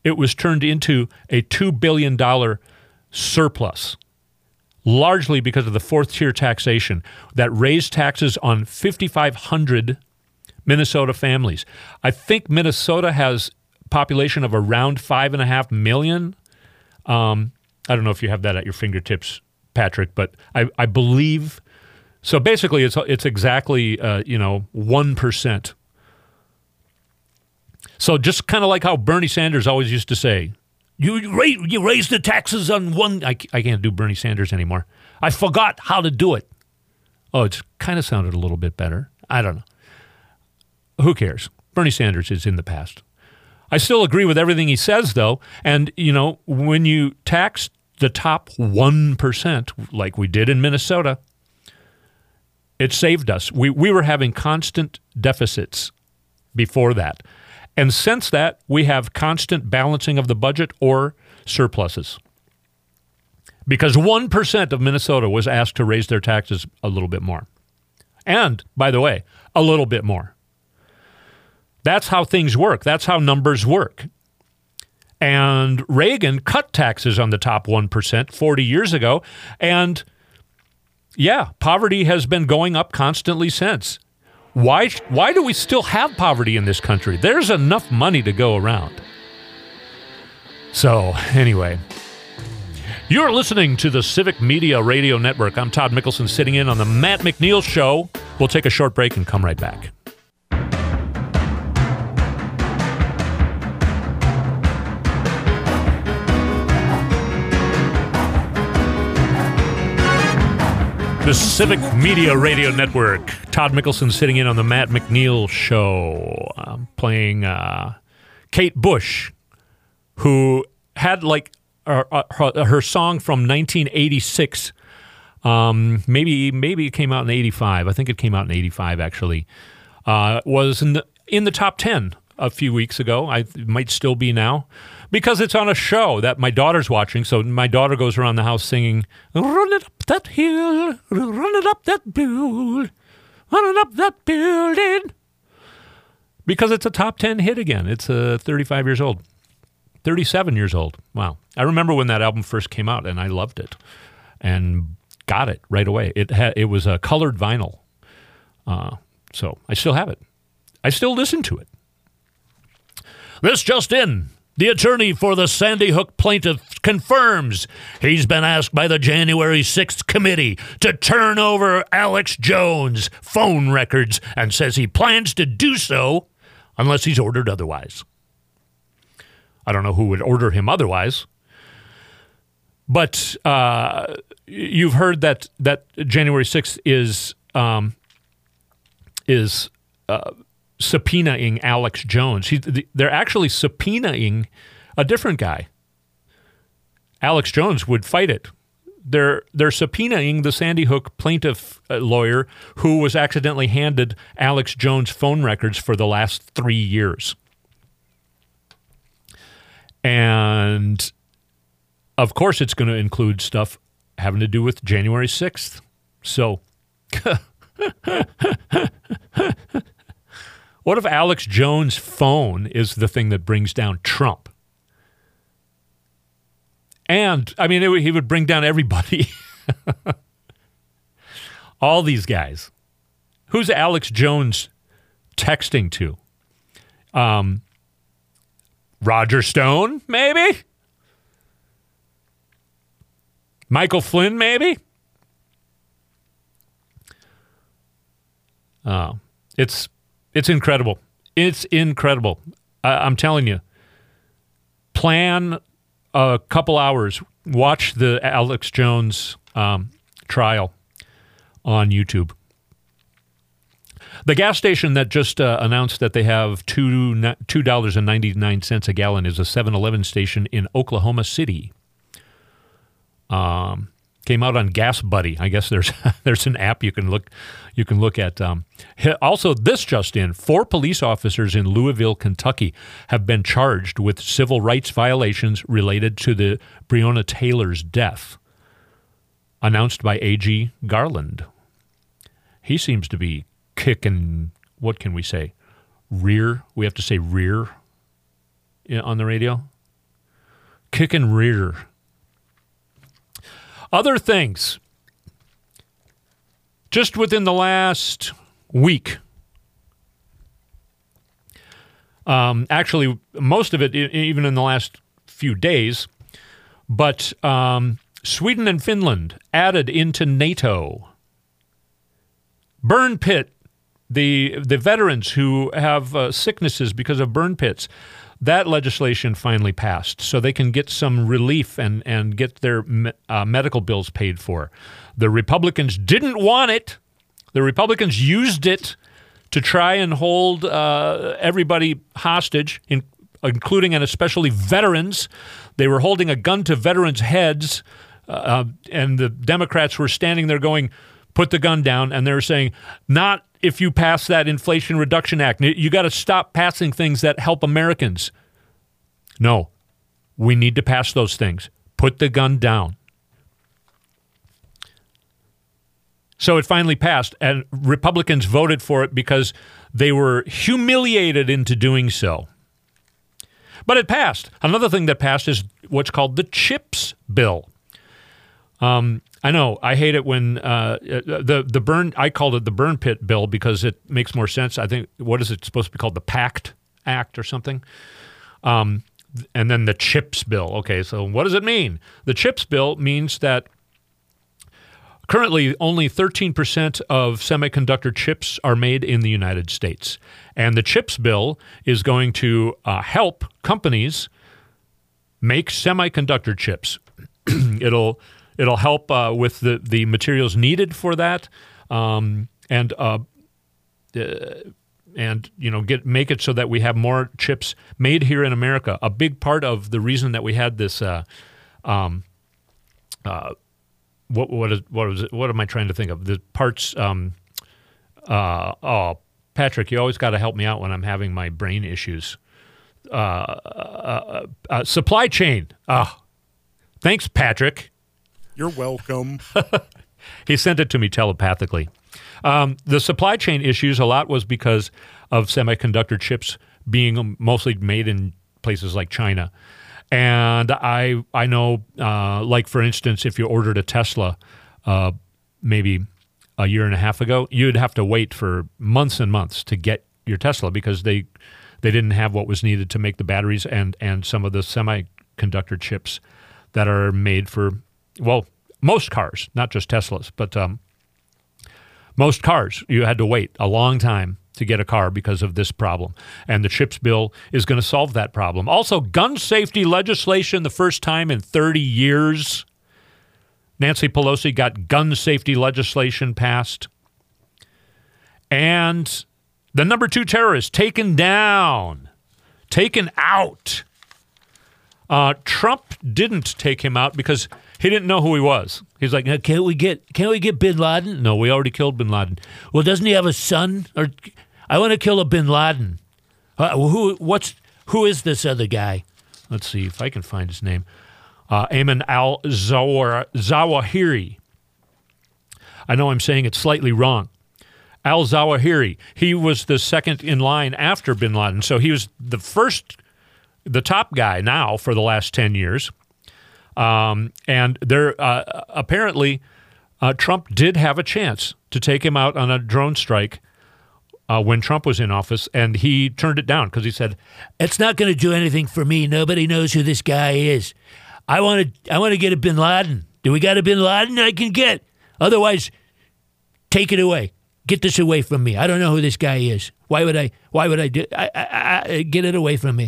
it was turned into a two billion dollars surplus, largely because of the fourth-tier taxation that raised taxes on fifty-five hundred Minnesota families. I think Minnesota has a population of around five and a half million. Um, I don't know if you have that at your fingertips, Patrick, but I, I believe so. Basically, it's it's exactly uh, you know one percent. So just kind of like how Bernie Sanders always used to say, "You raise you raise the taxes on one." I, I can't do Bernie Sanders anymore. I forgot how to do it. Oh, it's kind of sounded a little bit better. I don't know. Who cares? Bernie Sanders is in the past. I still agree with everything he says, though. And, you know, when you tax the top one percent, like we did in Minnesota, it saved us. We, we were having constant deficits before that. And since that, we have constant balancing of the budget or surpluses. Because one percent of Minnesota was asked to raise their taxes a little bit more. And, by the way, a little bit more. That's how things work. That's how numbers work. And Reagan cut taxes on the top one percent forty years ago. And, yeah, poverty has been going up constantly since. Why, why do we still have poverty in this country? There's enough money to go around. So, anyway, you're listening to the Civic Media Radio Network. I'm Todd Mickelson, sitting in on the Matt McNeil Show. We'll take a short break and come right back. The Civic Media Radio Network. Todd Mickelson sitting in on the Matt McNeil Show. I'm playing uh, Kate Bush, who had like uh, her, her song from nineteen eighty-six. Um, maybe maybe it came out in eighty-five. I think it came out in eighty-five, actually. Uh, was in the, in the top ten a few weeks ago. I it might still be now. Because it's on a show that my daughter's watching, so my daughter goes around the house singing, "Run it up that hill, run it up that build, run it up that building." Because it's a top ten hit again. It's uh, thirty-five years old. thirty-seven years old. Wow. I remember when that album first came out, and I loved it. And got it right away. It had, it was a colored vinyl. Uh, so I still have it. I still listen to it. This just in. The attorney for the Sandy Hook plaintiff confirms he's been asked by the January sixth committee to turn over Alex Jones' phone records and says he plans to do so unless he's ordered otherwise. I don't know who would order him otherwise. But uh, you've heard that, that January sixth is, um, is uh, subpoenaing Alex Jones. He, they're actually subpoenaing a different guy. Alex Jones would fight it. They're they're subpoenaing the Sandy Hook plaintiff uh, lawyer who was accidentally handed Alex Jones' phone records for the last three years. And, of course, it's going to include stuff having to do with January sixth. So, what if Alex Jones' phone is the thing that brings down Trump? And, I mean, it, he would bring down everybody. All these guys. Who's Alex Jones texting to? Um, Roger Stone, maybe? Michael Flynn, maybe? Oh, it's... It's incredible. It's incredible. I, I'm telling you. Plan a couple hours. Watch the Alex Jones um, trial on YouTube. The gas station that just uh, announced that they have two two dollars and ninety nine cents a gallon is a seven eleven station in Oklahoma City. Um, came out on Gas Buddy. I guess there's there's an app you can look you can look at. Um, also, this just in: four police officers in Louisville, Kentucky, have been charged with civil rights violations related to the Breonna Taylor's death. Announced by A G Garland. He seems to be kicking. What can we say? Rear. We have to say rear on the radio. kick and rear. Other things. Just within the last week, um, actually, most of it, even in the last few days, but um, Sweden and Finland added into NATO. Burn pit, the the veterans who have uh, sicknesses because of burn pits, that legislation finally passed, so they can get some relief and, and get their me- uh, medical bills paid for. The Republicans didn't want it. The Republicans used it to try and hold uh, everybody hostage, in, including and especially veterans. They were holding a gun to veterans' heads, uh, and the Democrats were standing there going, put the gun down, and they're saying, not if you pass that Inflation Reduction Act. You got to stop passing things that help Americans. No, we need to pass those things. Put the gun down. So it finally passed, and Republicans voted for it because they were humiliated into doing so. But it passed. Another thing that passed is what's called the CHIPS bill. Um, I know I hate it when uh, the the burn. I called it the burn pit bill because it makes more sense. I think what is it supposed to be called? The PACT Act or something. Um, and then the CHIPS bill. Okay, so what does it mean? The CHIPS bill means that currently only thirteen percent of semiconductor chips are made in the United States, and the CHIPS bill is going to uh, help companies make semiconductor chips. It'll It'll help uh, with the, the materials needed for that, um, and uh, uh, and you know get make it so that we have more chips made here in America. A big part of the reason that we had this, uh, um, uh, what what is what was it, what am I trying to think of? The parts. Um, uh, oh, Patrick, you always got to help me out when I'm having my brain issues. Uh, uh, uh, supply chain. Oh, thanks, Patrick. You're welcome. He sent it to me telepathically. Um, the supply chain issues, a lot was because of semiconductor chips being mostly made in places like China. And I I know, uh, like, for instance, if you ordered a Tesla uh, maybe a year and a half ago, you'd have to wait for months and months to get your Tesla because they they didn't have what was needed to make the batteries and, and some of the semiconductor chips that are made for, well, most cars, not just Teslas, but um, most cars, you had to wait a long time to get a car because of this problem. And the CHIPS bill is going to solve that problem. Also, gun safety legislation, the first time in thirty years. Nancy Pelosi got gun safety legislation passed. And the number two terrorist taken down, taken out. Uh, Trump didn't take him out because he didn't know who he was. He's like, can't we get can't we get Bin Laden? No, we already killed Bin Laden. Well, doesn't he have a son? Or I want to kill a Bin Laden. Uh, who what's who is this other guy? Let's see if I can find his name. Uh, Ayman al-Zawahiri. I know I'm saying it slightly wrong. Al-Zawahiri. He was the second in line after Bin Laden. So he was the first, the top guy now for the last ten years. Um, and there uh, apparently uh, Trump did have a chance to take him out on a drone strike uh, when Trump was in office, and he turned it down because he said, "It's not going to do anything for me. Nobody knows who this guy is. I want to. I want to get a Bin Laden. Do we got a Bin Laden I can get? Otherwise, take it away. Get this away from me. I don't know who this guy is. Why would I? Why would I do? I, I, I, get it away from me."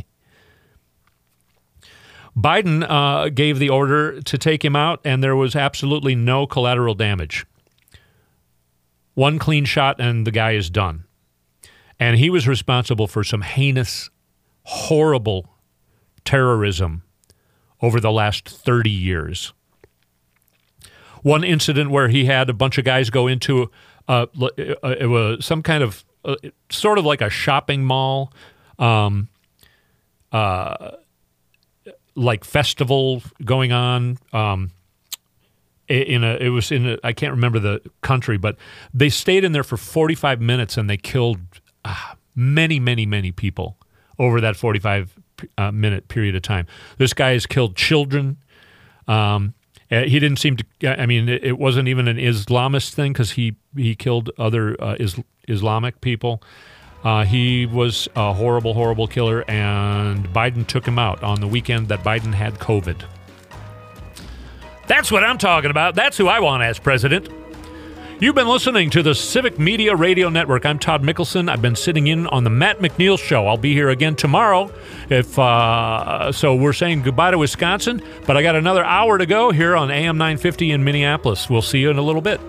Biden uh, gave the order to take him out, and there was absolutely no collateral damage. One clean shot, and the guy is done. And he was responsible for some heinous, horrible terrorism over the last thirty years. One incident where he had a bunch of guys go into uh, it was some kind of uh, sort of like a shopping mall, um, uh, like festival going on. Um, in a, it was in a, I can't remember the country, but they stayed in there for forty-five minutes and they killed uh, many, many, many people over that forty-five uh, minute period of time. This guy has killed children. Um, he didn't seem to. I mean, it, it wasn't even an Islamist thing because he he killed other uh, is, Islamic people. Uh, he was a horrible, horrible killer, and Biden took him out on the weekend that Biden had COVID. That's what I'm talking about. That's who I want as president. You've been listening to the Civic Media Radio Network. I'm Todd Mickelson. I've been sitting in on the Matt McNeil Show. I'll be here again tomorrow. If uh, so, we're saying goodbye to Wisconsin, but I got another hour to go here on A M nine fifty in Minneapolis. We'll see you in a little bit.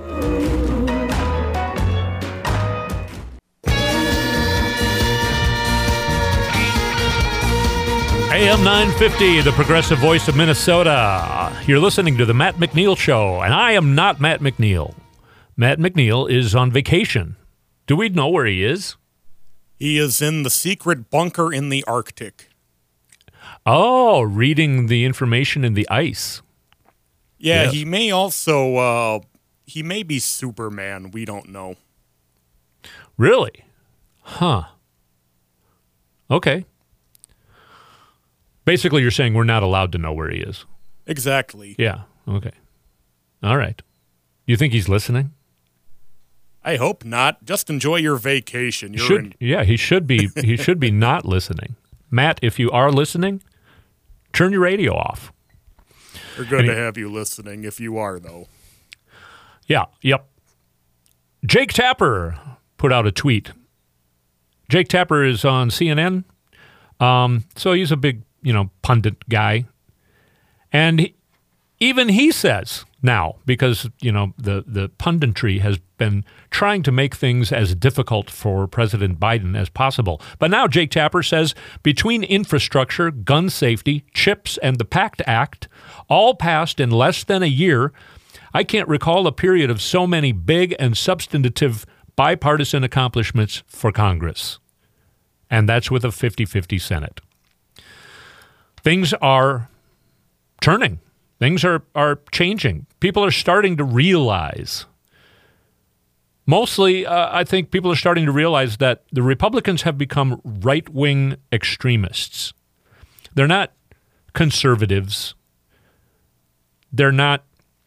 A M nine fifty, the progressive voice of Minnesota. You're listening to the Matt McNeil Show, and I am not Matt McNeil. Matt McNeil is on vacation. Do we know where he is? He is in the secret bunker in the Arctic. Oh, reading the information in the ice. Yeah, Yes. he may also, uh, he may be Superman. We don't know. Really? Huh. Okay. Basically, you're saying we're not allowed to know where he is. Exactly. Yeah. Okay. All right. You think he's listening? I hope not. Just enjoy your vacation. You're Should, in. yeah, he should be. He should be not listening. Matt, if you are listening, turn your radio off. We're good And to he- have you listening if you are, though. Yeah. Yep. Jake Tapper put out a tweet. Jake Tapper is on C N N, um, so he's a big, you know, pundit guy, and he, even he says now, because, you know, the, the punditry has been trying to make things as difficult for President Biden as possible. But now Jake Tapper says between infrastructure, gun safety, CHIPS, and the PACT Act, all passed in less than a year, I can't recall a period of so many big and substantive bipartisan accomplishments for Congress. And that's with a fifty-fifty Senate. Things are turning. Things are, are changing. People are starting to realize, mostly uh, I think people are starting to realize that the Republicans have become right-wing extremists. They're not conservatives. They're not,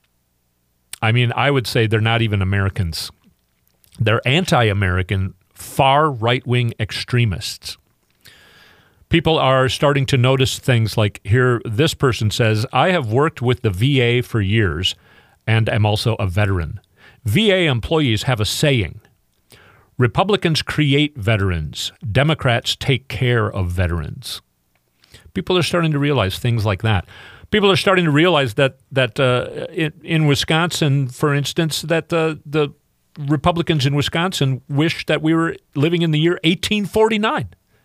I mean, I would say they're not even Americans. They're anti-American, far right-wing extremists. People are starting to notice things like here, this person says, I have worked with the V A for years and am also a veteran. V A employees have a saying, Republicans create veterans, Democrats take care of veterans. People are starting to realize things like that. People are starting to realize that that uh, in, in Wisconsin, for instance, that uh, the Republicans in Wisconsin wish that we were living in the year eighteen forty-nine.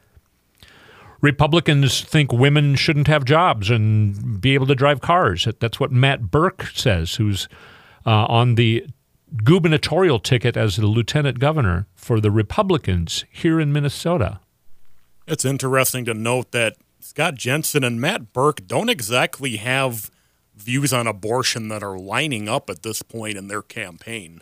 Republicans think women shouldn't have jobs and be able to drive cars. That's what Matt Burke says, who's uh, on the gubernatorial ticket as the lieutenant governor for the Republicans here in Minnesota. It's interesting to note that Scott Jensen and Matt Burke don't exactly have views on abortion that are lining up at this point in their campaign.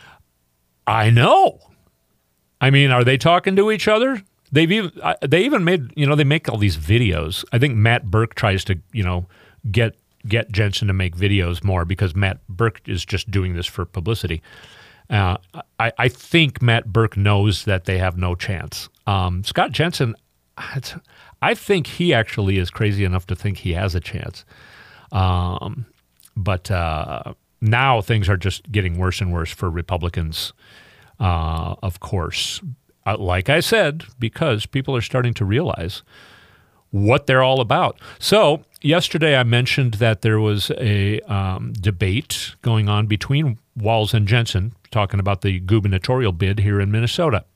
I know. I mean, are they talking to each other? They've even uh, they even made, you know, they make all these videos. I think Matt Burke tries to, you know, get get Jensen to make videos more because Matt Burke is just doing this for publicity. Uh, I, I think Matt Burke knows that they have no chance. Um, Scott Jensen, I think he actually is crazy enough to think he has a chance. Um, but uh, now things are just getting worse and worse for Republicans, uh, of course. Uh, like I said, because people are starting to realize what they're all about. So yesterday I mentioned that there was a um, debate going on between Walz and Jensen talking about the gubernatorial bid here in Minnesota.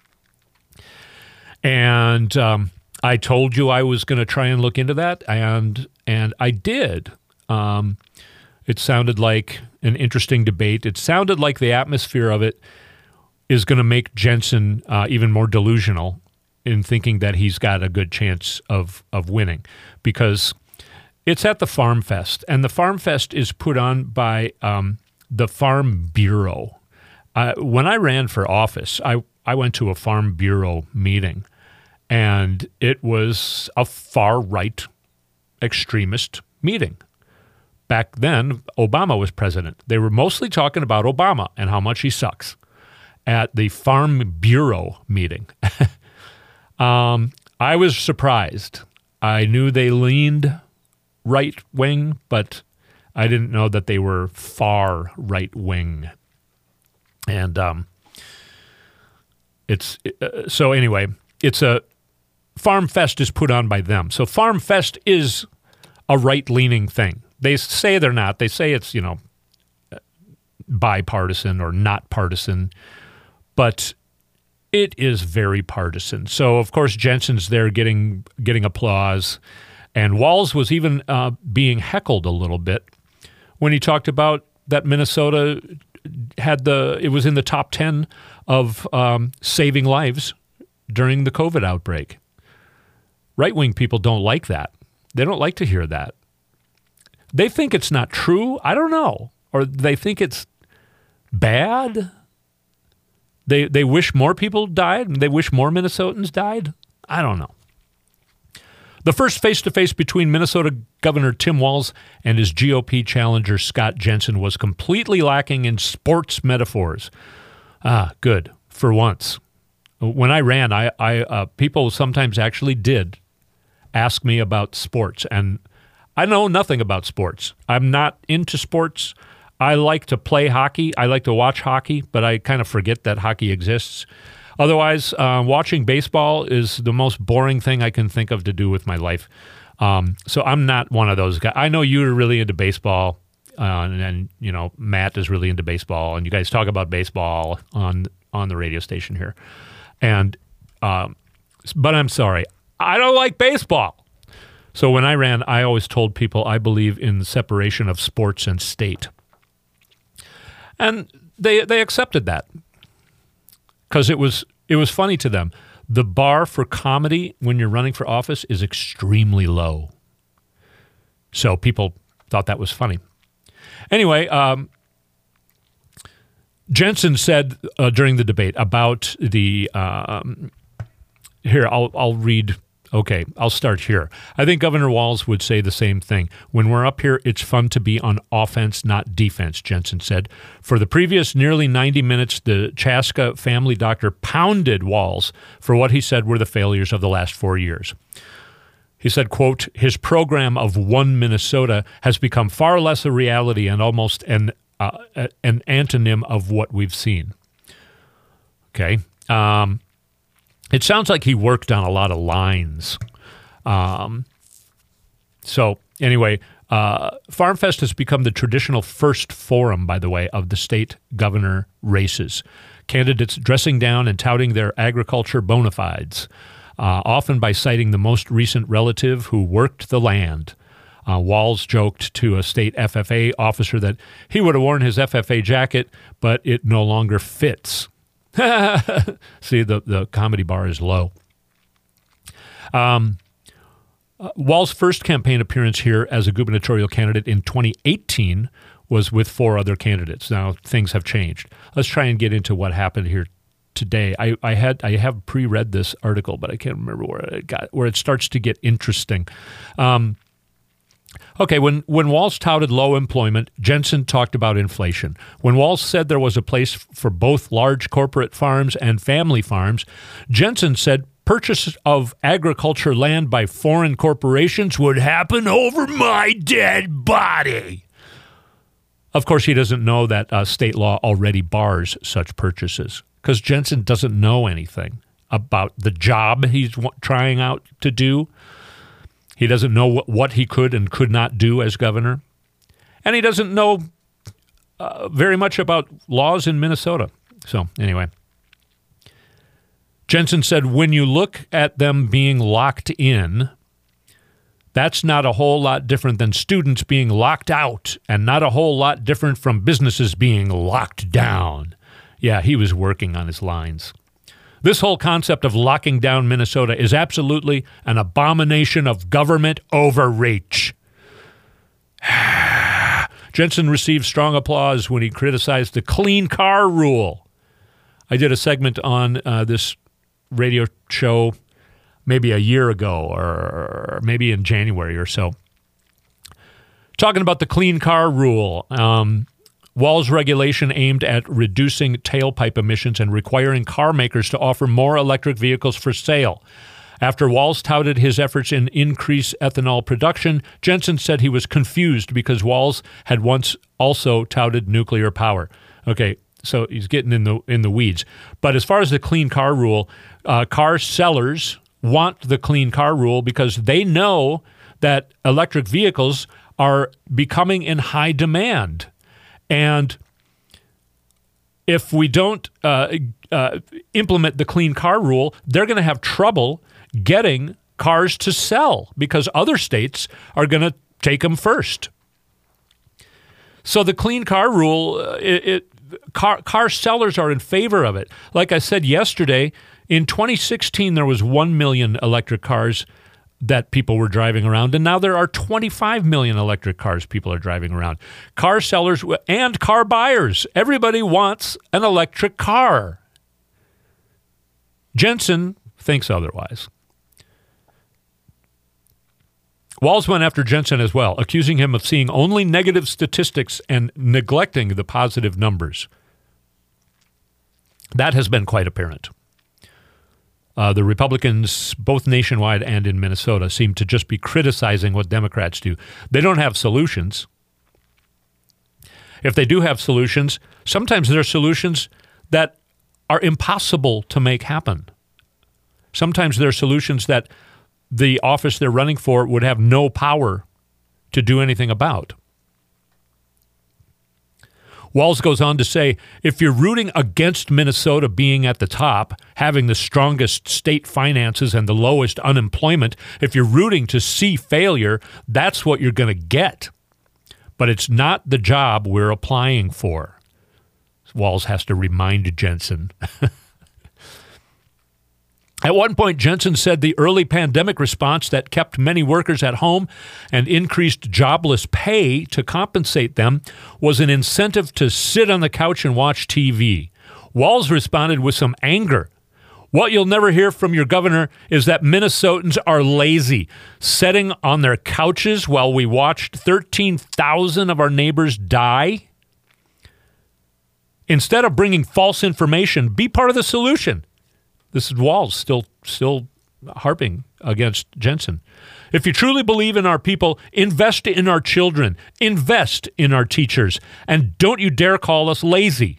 And um, I told you I was going to try and look into that, and and I did. Um, it sounded like an interesting debate. It sounded like the atmosphere of it is going to make Jensen uh, even more delusional in thinking that he's got a good chance of of winning, because it's at the Farm Fest, and the Farm Fest is put on by um, the Farm Bureau. Uh, when I ran for office, I, I went to a Farm Bureau meeting, And it was a far-right extremist meeting. Back then, Obama was president. They were mostly talking about Obama and how much he sucks at the Farm Bureau meeting. um, I was surprised. I knew they leaned right-wing, but I didn't know that they were far right-wing. And um, it's uh, so anyway, it's a Farm Fest is put on by them. So Farm Fest is a right-leaning thing. They say they're not. They say it's, you know, bipartisan or not partisan, but it is very partisan. So, of course, Jensen's there getting getting applause, and Walz was even uh, being heckled a little bit when he talked about that Minnesota had the, it was in the top ten of um, saving lives during the COVID outbreak. Right-wing people don't like that. They don't like to hear that. They think it's not true. I don't know. Or they think it's bad. They they wish more people died. They wish more Minnesotans died. I don't know. The first face-to-face between Minnesota Governor Tim Walz and his G O P challenger Scott Jensen was completely lacking in sports metaphors. Ah, good. For once. When I ran, I, I uh, people sometimes actually did ask me about sports, and I know nothing about sports. I'm not into sports. I like to play hockey. I like to watch hockey, but I kind of forget that hockey exists. Otherwise, uh, watching baseball is the most boring thing I can think of to do with my life. Um, so I'm not one of those guys. I know you're really into baseball, uh, and, and you know Matt is really into baseball, and you guys talk about baseball on on the radio station here. And um, but I'm sorry, I don't like baseball. So when I ran, I always told people I believe in the separation of sports and state. And they they accepted that because it was it was funny to them. The bar for comedy when you're running for office is extremely low. So people thought that was funny. Anyway, um, Jensen said uh, during the debate about the um, here I'll I'll read. Okay, I'll start here. I think Governor Walz would say the same thing. When we're up here, it's fun to be on offense, not defense, Jensen said. For the previous nearly ninety minutes, the Chaska family doctor pounded Walz for what he said were the failures of the last four years. He said, quote, his program of One Minnesota has become far less a reality and almost an, uh, an antonym of what we've seen. Okay. Um... It sounds like he worked on a lot of lines. Um, so anyway, uh, Farm Fest has become the traditional first forum, by the way, of the state governor races. Candidates dressing down and touting their agriculture bona fides, uh, often by citing the most recent relative who worked the land. Uh, Walz joked to a state F F A officer that he would have worn his F F A jacket, but it no longer fits. See, the, the comedy bar is low. Um, uh, Walz's first campaign appearance here as a gubernatorial candidate in twenty eighteen was with four other candidates. Now, things have changed. Let's try and get into what happened here today. I, I had I have pre-read this article, but I can't remember where it got where it starts to get interesting. Um, Okay, when, when Walz touted low employment, Jensen talked about inflation. When Walz said there was a place for both large corporate farms and family farms, Jensen said purchase of agriculture land by foreign corporations would happen over my dead body. Of course, he doesn't know that uh, state law already bars such purchases because Jensen doesn't know anything about the job he's w- trying out to do. He doesn't know what, what he could and could not do as governor. And he doesn't know uh, very much about laws in Minnesota. So anyway, Jensen said, when you look at them being locked in, that's not a whole lot different than students being locked out and not a whole lot different from businesses being locked down. Yeah, he was working on his lines. This whole concept of locking down Minnesota is absolutely an abomination of government overreach. Jensen received strong applause when he criticized the clean car rule. I did a segment on uh, this radio show maybe a year ago or maybe in January or so. Talking about the clean car rule, um, Walz regulation aimed at reducing tailpipe emissions and requiring car makers to offer more electric vehicles for sale. After Walz touted his efforts in increase ethanol production, Jensen said he was confused because Walz had once also touted nuclear power. Okay, so he's getting in the in the weeds. But as far as the clean car rule, uh, car sellers want the clean car rule because they know that electric vehicles are becoming in high demand. And if we don't uh, uh, implement the clean car rule, they're going to have trouble getting cars to sell because other states are going to take them first. So the clean car rule, uh, it, it car car sellers are in favor of it. Like I said yesterday, in twenty sixteen there was one million electric cars that people were driving around, and now there are twenty-five million electric cars people are driving around. Car sellers and car buyers, everybody wants an electric car. Jensen thinks otherwise. Walz went after Jensen as well, accusing him of seeing only negative statistics and neglecting the positive numbers. That has been quite apparent. Uh, the Republicans, both nationwide and in Minnesota, seem to just be criticizing what Democrats do. They don't have solutions. If they do have solutions, sometimes they're solutions that are impossible to make happen. Sometimes they're solutions that the office they're running for would have no power to do anything about. Walz goes on to say, if you're rooting against Minnesota being at the top, having the strongest state finances and the lowest unemployment, if you're rooting to see failure, that's what you're going to get. But it's not the job we're applying for. Walz has to remind Jensen. At one point, Jensen said the early pandemic response that kept many workers at home and increased jobless pay to compensate them was an incentive to sit on the couch and watch T V. Walz responded with some anger. What you'll never hear from your governor is that Minnesotans are lazy, sitting on their couches while we watched thirteen thousand of our neighbors die. Instead of bringing false information, be part of the solution. This is Walz still still harping against Jensen. If you truly believe in our people, invest in our children, invest in our teachers, and don't you dare call us lazy.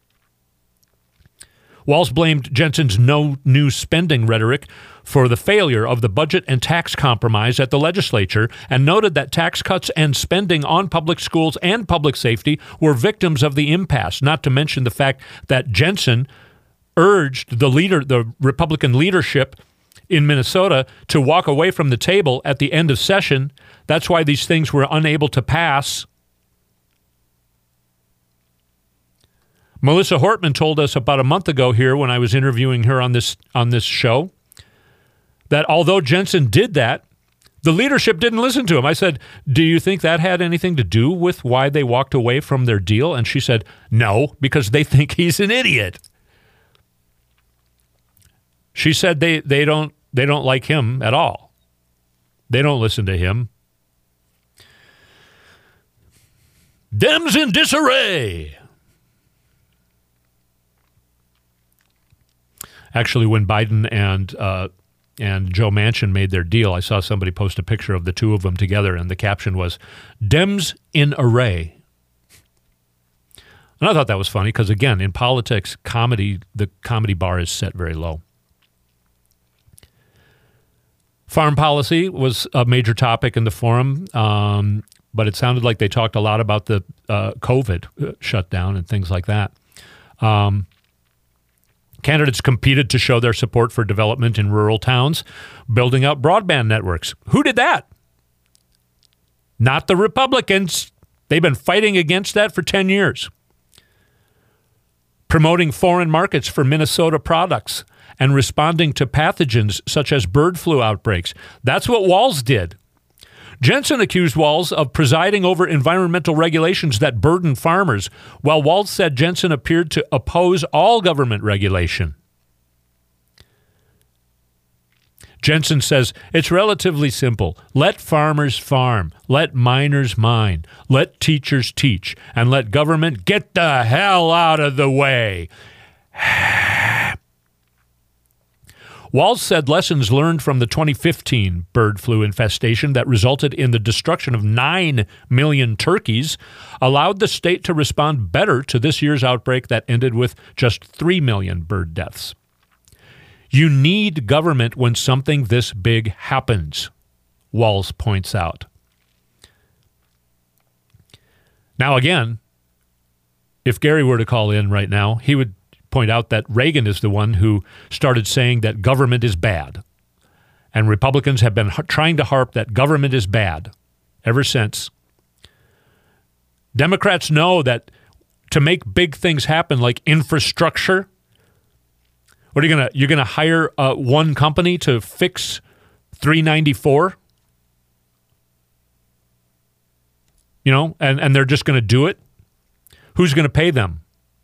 Walz blamed Jensen's no new spending rhetoric for the failure of the budget and tax compromise at the legislature and noted that tax cuts and spending on public schools and public safety were victims of the impasse, not to mention the fact that Jensen urged the leader, the Republican leadership in Minnesota to walk away from the table at the end of session. That's why these things were unable to pass. Melissa Hortman told us about a month ago here when I was interviewing her on this on this show that although Jensen did that, the leadership didn't listen to him. I said, do you think that had anything to do with why they walked away from their deal? And she said, no, because they think he's an idiot. She said they, they don't they don't like him at all. They don't listen to him. Dems in disarray. Actually, when Biden and uh, and Joe Manchin made their deal, I saw somebody post a picture of the two of them together, and the caption was, Dems in array. And I thought that was funny because, again, in politics, comedy, the comedy bar is set very low. Farm policy was a major topic in the forum, um, but it sounded like they talked a lot about the uh, COVID shutdown and things like that. Um, candidates competed to show their support for development in rural towns, building out broadband networks. Who did that? Not the Republicans. They've been fighting against that for ten years. Promoting foreign markets for Minnesota products and responding to pathogens such as bird flu outbreaks. That's what Walz did. Jensen accused Walz of presiding over environmental regulations that burden farmers, while Walz said Jensen appeared to oppose all government regulation. Jensen says it's relatively simple. Let farmers farm, let miners mine, let teachers teach, and let government get the hell out of the way. Walz said lessons learned from the twenty fifteen bird flu infestation that resulted in the destruction of nine million turkeys allowed the state to respond better to this year's outbreak that ended with just three million bird deaths. You need government when something this big happens, Walz points out. Now, again, if Gary were to call in right now, he would point out that Reagan is the one who started saying that government is bad. And Republicans have been trying to harp that government is bad ever since. Democrats know that to make big things happen like infrastructure, what are you gonna? You're gonna hire uh, one company to fix three ninety-four? You know, and, and they're just gonna do it? Who's gonna pay them?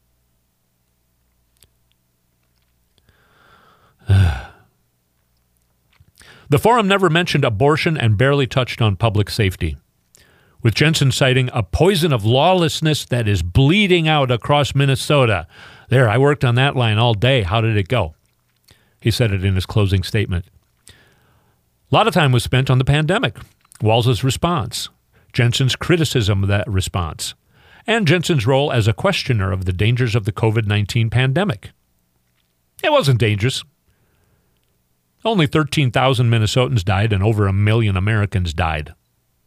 The forum never mentioned abortion and barely touched on public safety, with Jensen citing a poison of lawlessness that is bleeding out across Minnesota. There, I worked on that line all day. How did it go? He said it in his closing statement. A lot of time was spent on the pandemic, Walz's response, Jensen's criticism of that response, and Jensen's role as a questioner of the dangers of the covid nineteen pandemic. It wasn't dangerous. Only thirteen thousand Minnesotans died and over a million Americans died.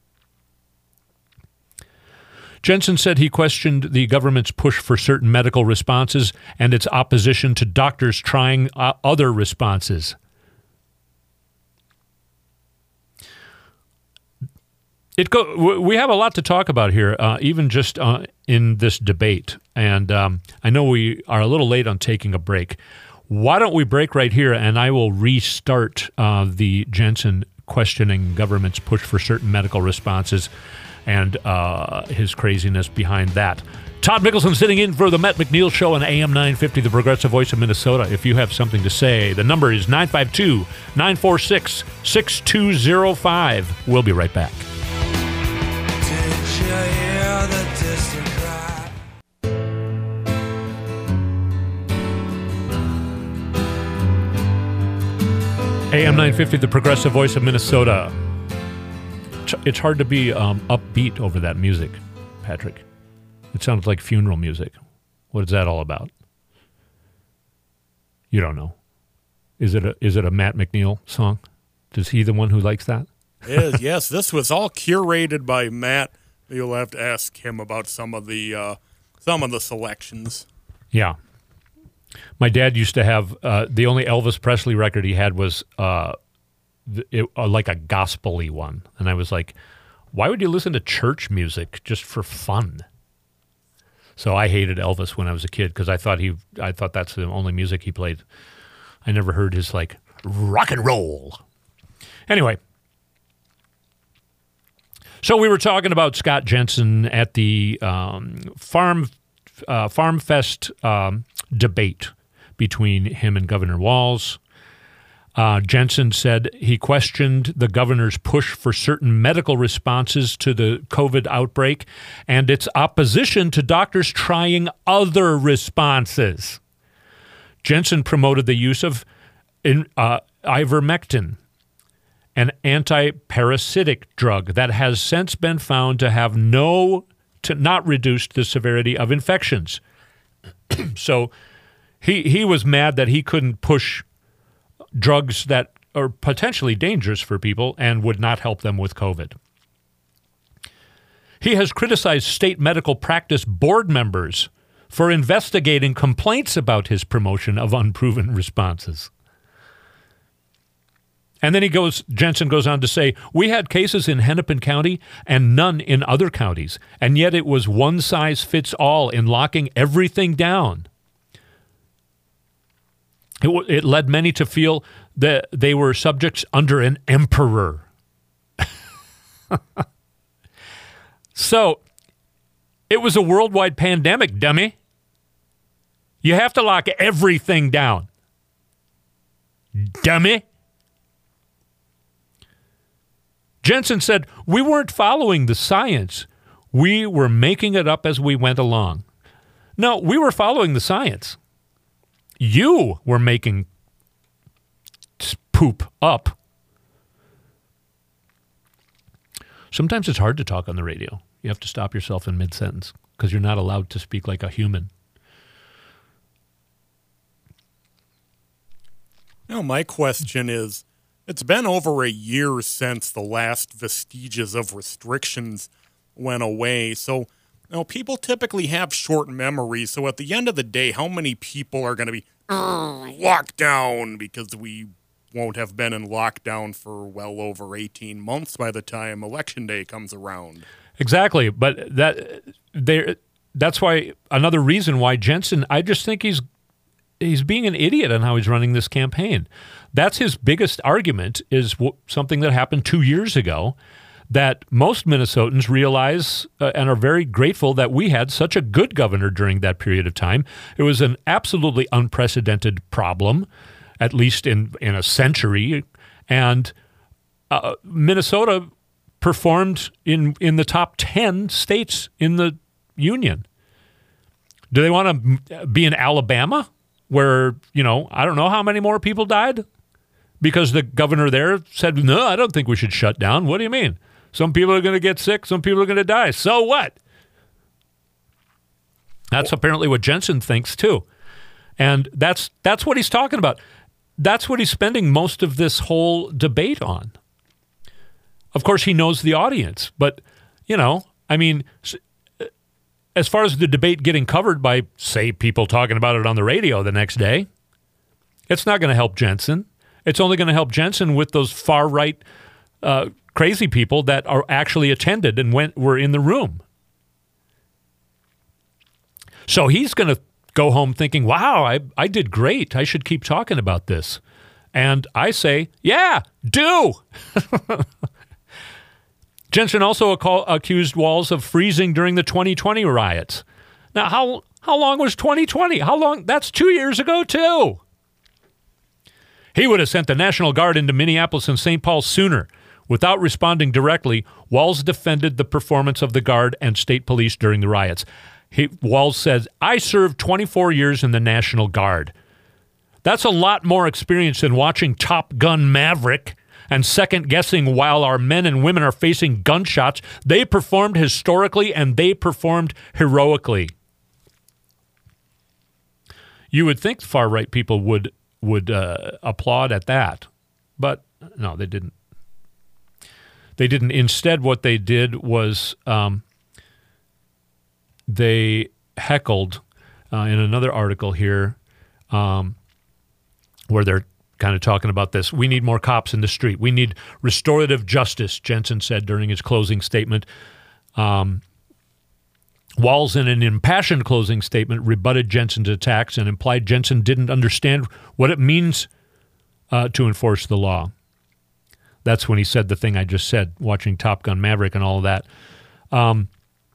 Jensen said he questioned the government's push for certain medical responses and its opposition to doctors trying uh, other responses. It go, we have a lot to talk about here, uh, even just uh, in this debate. And um, I know we are a little late on taking a break. Why don't we break right here, and I will restart uh, the Jensen questioning government's push for certain medical responses and uh, his craziness behind that. Todd Mickelson sitting in for the Matt McNeil Show on A M nine fifty, the Progressive Voice of Minnesota. If you have something to say, the number is nine five two, nine four six, six two zero five. We'll be right back. Did you hear the distant cry? A M nine fifty, the Progressive Voice of Minnesota. It's hard to be um, upbeat over that music, Patrick. It sounds like funeral music. What is that all about? You don't know. Is it a is it a Matt McNeil song? Is he the one who likes that? Is, yes, this was all curated by Matt. You'll have to ask him about some of the uh, some of the selections. Yeah. My dad used to have uh, the only Elvis Presley record he had was uh, it, uh, like a gospel-y one. And I was like, why would you listen to church music just for fun? So I hated Elvis when I was a kid because I thought he, I thought that's the only music he played. I never heard his like rock and roll. Anyway, so we were talking about Scott Jensen at the um, Farm uh, Farm Fest um, debate between him and Governor Walz. Uh, Jensen said he questioned the governor's push for certain medical responses to the COVID outbreak and its opposition to doctors trying other responses. Jensen promoted the use of in, uh, ivermectin, an anti-parasitic drug that has since been found to have no, to not reduce the severity of infections. So he he was mad that he couldn't push drugs that are potentially dangerous for people and would not help them with COVID. He has criticized state medical practice board members for investigating complaints about his promotion of unproven responses. And then he goes, Jensen goes on to say, we had cases in Hennepin County and none in other counties, and yet it was one size fits all in locking everything down. It, w- it led many to feel that they were subjects under an emperor. So, it was a worldwide pandemic, dummy. You have to lock everything down. Dummy. Jensen said, we weren't following the science. We were making it up as we went along. No, we were following the science. You were making poop up. Sometimes it's hard to talk on the radio. You have to stop yourself in mid-sentence because you're not allowed to speak like a human. Now, my question is, it's been over a year since the last vestiges of restrictions went away. So, you know, people typically have short memories. So at the end of the day, how many people are going to be locked down because we won't have been in lockdown for well over eighteen months by the time Election Day comes around? Exactly. But that there, that's why another reason why Jensen, I just think he's he's being an idiot on how he's running this campaign. That's his biggest argument, is w- something that happened two years ago, that most Minnesotans realize uh, and are very grateful that we had such a good governor during that period of time. It was an absolutely unprecedented problem, at least in, in a century, and uh, Minnesota performed in, in the top ten states in the union. Do they want to be in Alabama, where, you know, I don't know how many more people died? Because the governor there said, no, I don't think we should shut down. What do you mean? Some people are going to get sick. Some people are going to die. So what? That's apparently what Jensen thinks, too. And that's that's what he's talking about. That's what he's spending most of this whole debate on. Of course, he knows the audience. But, you know, I mean, as far as the debate getting covered by, say, people talking about it on the radio the next day, it's not going to help Jensen. It's only going to help Jensen with those far-right uh, crazy people that are actually attended and went were in the room. So he's going to go home thinking, wow, I, I did great. I should keep talking about this. And I say, yeah, do. Jensen also ac- accused Walz of freezing during the twenty twenty riots. Now, how how long was twenty twenty? How long? That's two years ago, too. He would have sent the National Guard into Minneapolis and Saint Paul sooner. Without responding directly, Walz defended the performance of the Guard and state police during the riots. He, Walz says, I served twenty-four years in the National Guard. That's a lot more experience than watching Top Gun Maverick and second-guessing while our men and women are facing gunshots. They performed historically and they performed heroically. You would think far-right people would would uh, applaud at that. But no, they didn't. They didn't. Instead, what they did was um, they heckled uh, in another article here um, where they're kind of talking about this. We need more cops in the street. We need restorative justice, Jensen said during his closing statement. Um, Walz, in an impassioned closing statement, rebutted Jensen's attacks and implied Jensen didn't understand what it means uh, to enforce the law. That's when he said the thing I just said, watching Top Gun Maverick and all of that. Um,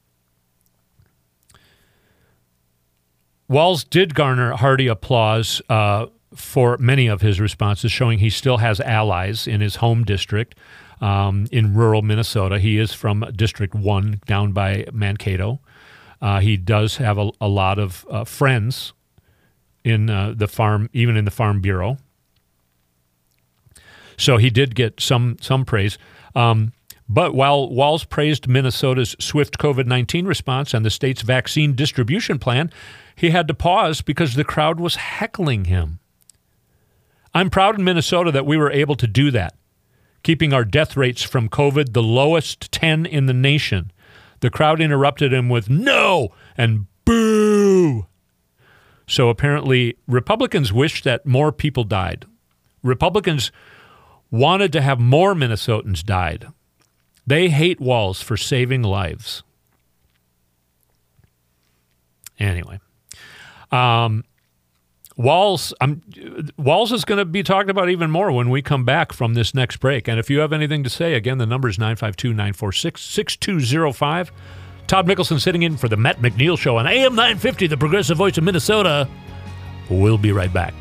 Walz did garner hearty applause uh, for many of his responses, showing he still has allies in his home district um, in rural Minnesota. He is from District one down by Mankato. Uh, he does have a, a lot of uh, friends in uh, the farm, even in the Farm Bureau. So he did get some some praise. Um, but while Walz praised Minnesota's swift COVID nineteen response and the state's vaccine distribution plan, he had to pause because the crowd was heckling him. I'm proud in Minnesota that we were able to do that, keeping our death rates from COVID the lowest ten in the nation. The crowd interrupted him with no and boo. So apparently Republicans wish that more people died. Republicans wanted to have more Minnesotans died. They hate Walz for saving lives. Anyway, um, Walz, I'm, Walz is going to be talked about even more when we come back from this next break. And if you have anything to say, again, the number is nine five two, nine four six, six two zero five. Todd Mickelson sitting in for the Matt McNeil Show on A M nine fifty, the Progressive Voice of Minnesota. We'll be right back.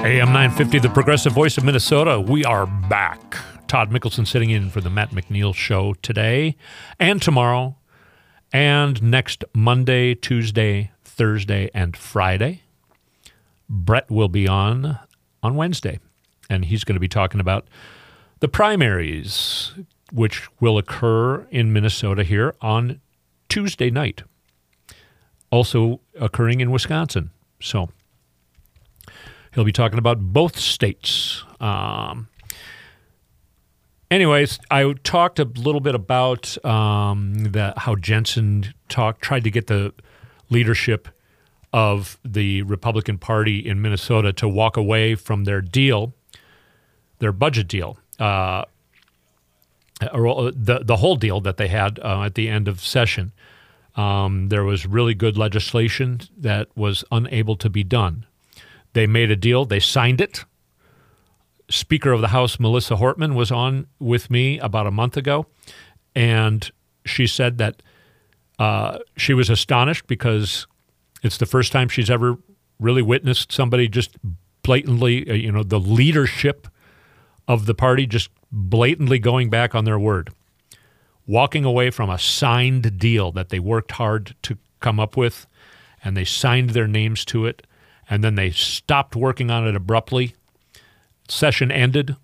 A M nine fifty, the progressive voice of Minnesota. We are back. Todd Mickelson sitting in for the Matt McNeil Show today and tomorrow and next Monday, Tuesday, Thursday, and Friday. Brett will be on on Wednesday, and he's going to be talking about the primaries, which will occur in Minnesota here on Tuesday night, also occurring in Wisconsin. So he'll be talking about both states. Um, anyways, I talked a little bit about um, the, how Jensen talked, tried to get the leadership of the Republican Party in Minnesota to walk away from their deal, their budget deal, uh, or the the whole deal that they had uh, at the end of session. Um, there was really good legislation that was unable to be done. They made a deal. They signed it. Speaker of the House, Melissa Hortman, was on with me about a month ago, and she said that uh, she was astonished because it's the first time she's ever really witnessed somebody just blatantly, uh, you know, the leadership of the party just blatantly going back on their word, walking away from a signed deal that they worked hard to come up with, and they signed their names to it, and then they stopped working on it abruptly. Session ended,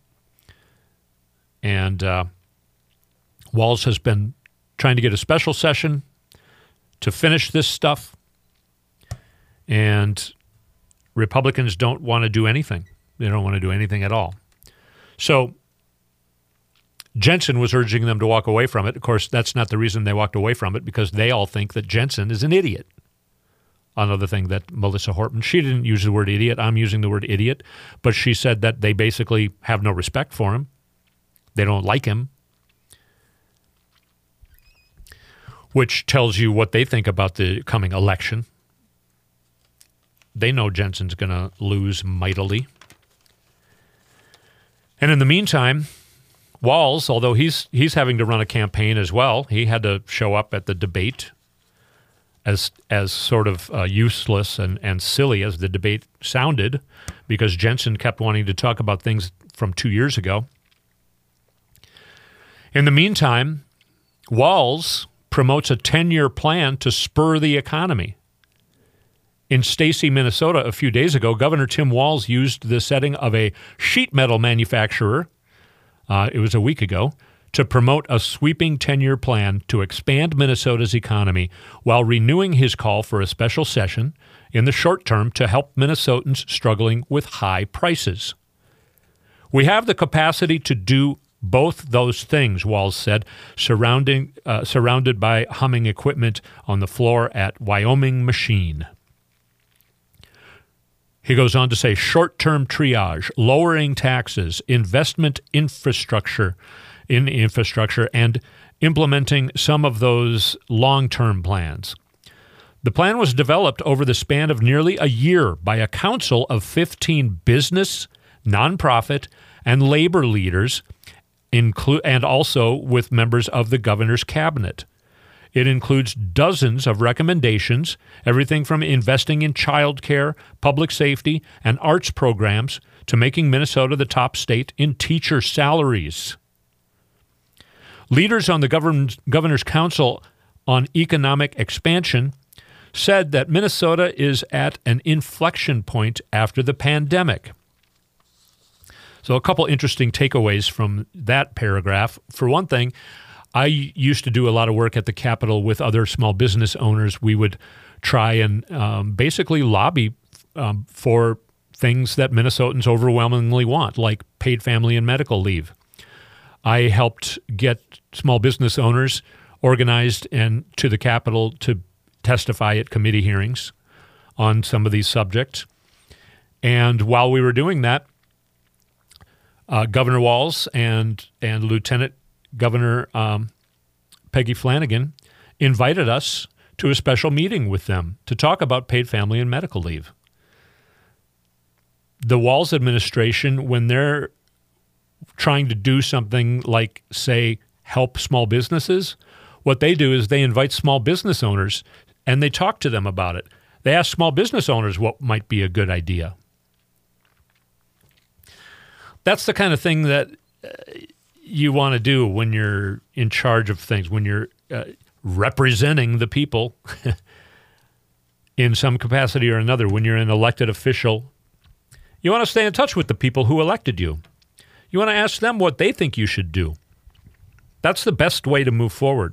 and uh, Walz has been trying to get a special session to finish this stuff, and Republicans don't want to do anything. They don't want to do anything at all. So Jensen was urging them to walk away from it. Of course, that's not the reason they walked away from it, because they all think that Jensen is an idiot. Another thing that Melissa Hortman, she didn't use the word idiot. I'm using the word idiot. But she said that they basically have no respect for him. They don't like him. Which tells you what they think about the coming election. They know Jensen's going to lose mightily. And in the meantime, Walz, although he's he's having to run a campaign as well, he had to show up at the debate as as sort of uh, useless and, and silly as the debate sounded, because Jensen kept wanting to talk about things from two years ago. In the meantime, Walz promotes a ten-year plan to spur the economy. In Stacy, Minnesota, a few days ago, Governor Tim Walz used the setting of a sheet metal manufacturer, uh, it was a week ago, to promote a sweeping ten-year plan to expand Minnesota's economy while renewing his call for a special session in the short term to help Minnesotans struggling with high prices. We have the capacity to do both those things, Walz said, surrounding, uh, surrounded by humming equipment on the floor at Wyoming Machine. He goes on to say short-term triage, lowering taxes, investment infrastructure, in infrastructure, and implementing some of those long-term plans. The plan was developed over the span of nearly a year by a council of fifteen business, nonprofit, and labor leaders, inclu- and also with members of the governor's cabinet. It includes dozens of recommendations, everything from investing in child care, public safety, and arts programs to making Minnesota the top state in teacher salaries. Leaders on the govern- Governor's Council on Economic Expansion said that Minnesota is at an inflection point after the pandemic. So a couple interesting takeaways from that paragraph. For one thing, I used to do a lot of work at the Capitol with other small business owners. We would try and um, basically lobby um, for things that Minnesotans overwhelmingly want, like paid family and medical leave. I helped get small business owners organized and to the Capitol to testify at committee hearings on some of these subjects. And while we were doing that, uh, Governor Walz and and Lieutenant Governor um, Peggy Flanagan invited us to a special meeting with them to talk about paid family and medical leave. The Walz administration, when they're trying to do something like, say, help small businesses, what they do is they invite small business owners and they talk to them about it. They ask small business owners what might be a good idea. that's the kind of thing that uh, you want to do when you're in charge of things, when you're uh, representing the people in some capacity or another, when you're an elected official. You want to stay in touch with the people who elected you. You want to ask them what they think you should do. That's the best way to move forward.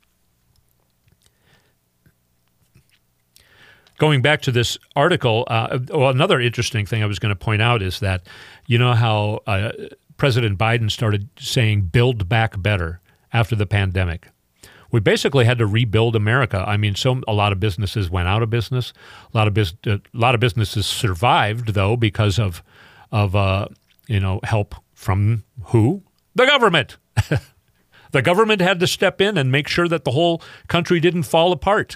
Going back to this article, uh, well, another interesting thing I was going to point out is that, you know how uh, President Biden started saying build back better after the pandemic. We basically had to rebuild America. I mean, so a lot of businesses went out of business. A lot of bus- a lot of businesses survived, though, because of of uh, you know help from who? The government. The government had to step in and make sure that the whole country didn't fall apart.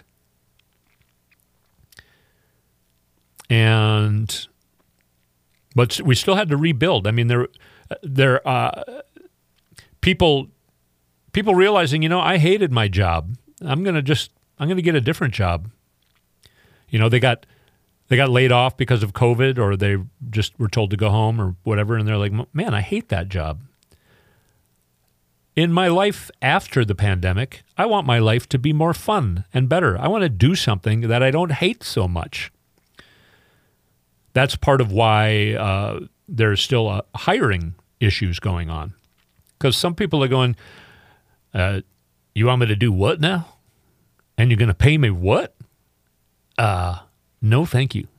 And but we still had to rebuild. I mean, there there uh, people. People realizing, you know, I hated my job. I'm gonna just, I'm gonna get a different job. You know, they got, they got laid off because of COVID, or they just were told to go home or whatever, and they're like, man, I hate that job. In my life after the pandemic, I want my life to be more fun and better. I want to do something that I don't hate so much. That's part of why uh, there's still uh, hiring issues going on, because some people are going. Uh, you want me to do what now? And you're going to pay me what? Uh, no, thank you.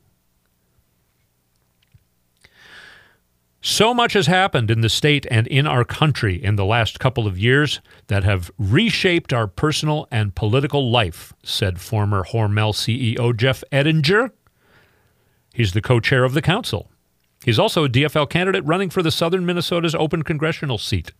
So much has happened in the state and in our country in the last couple of years that have reshaped our personal and political life, said former Hormel C E O Jeff Ettinger. He's the co-chair of the council. He's also a D F L candidate running for the Southern Minnesota's open congressional seat.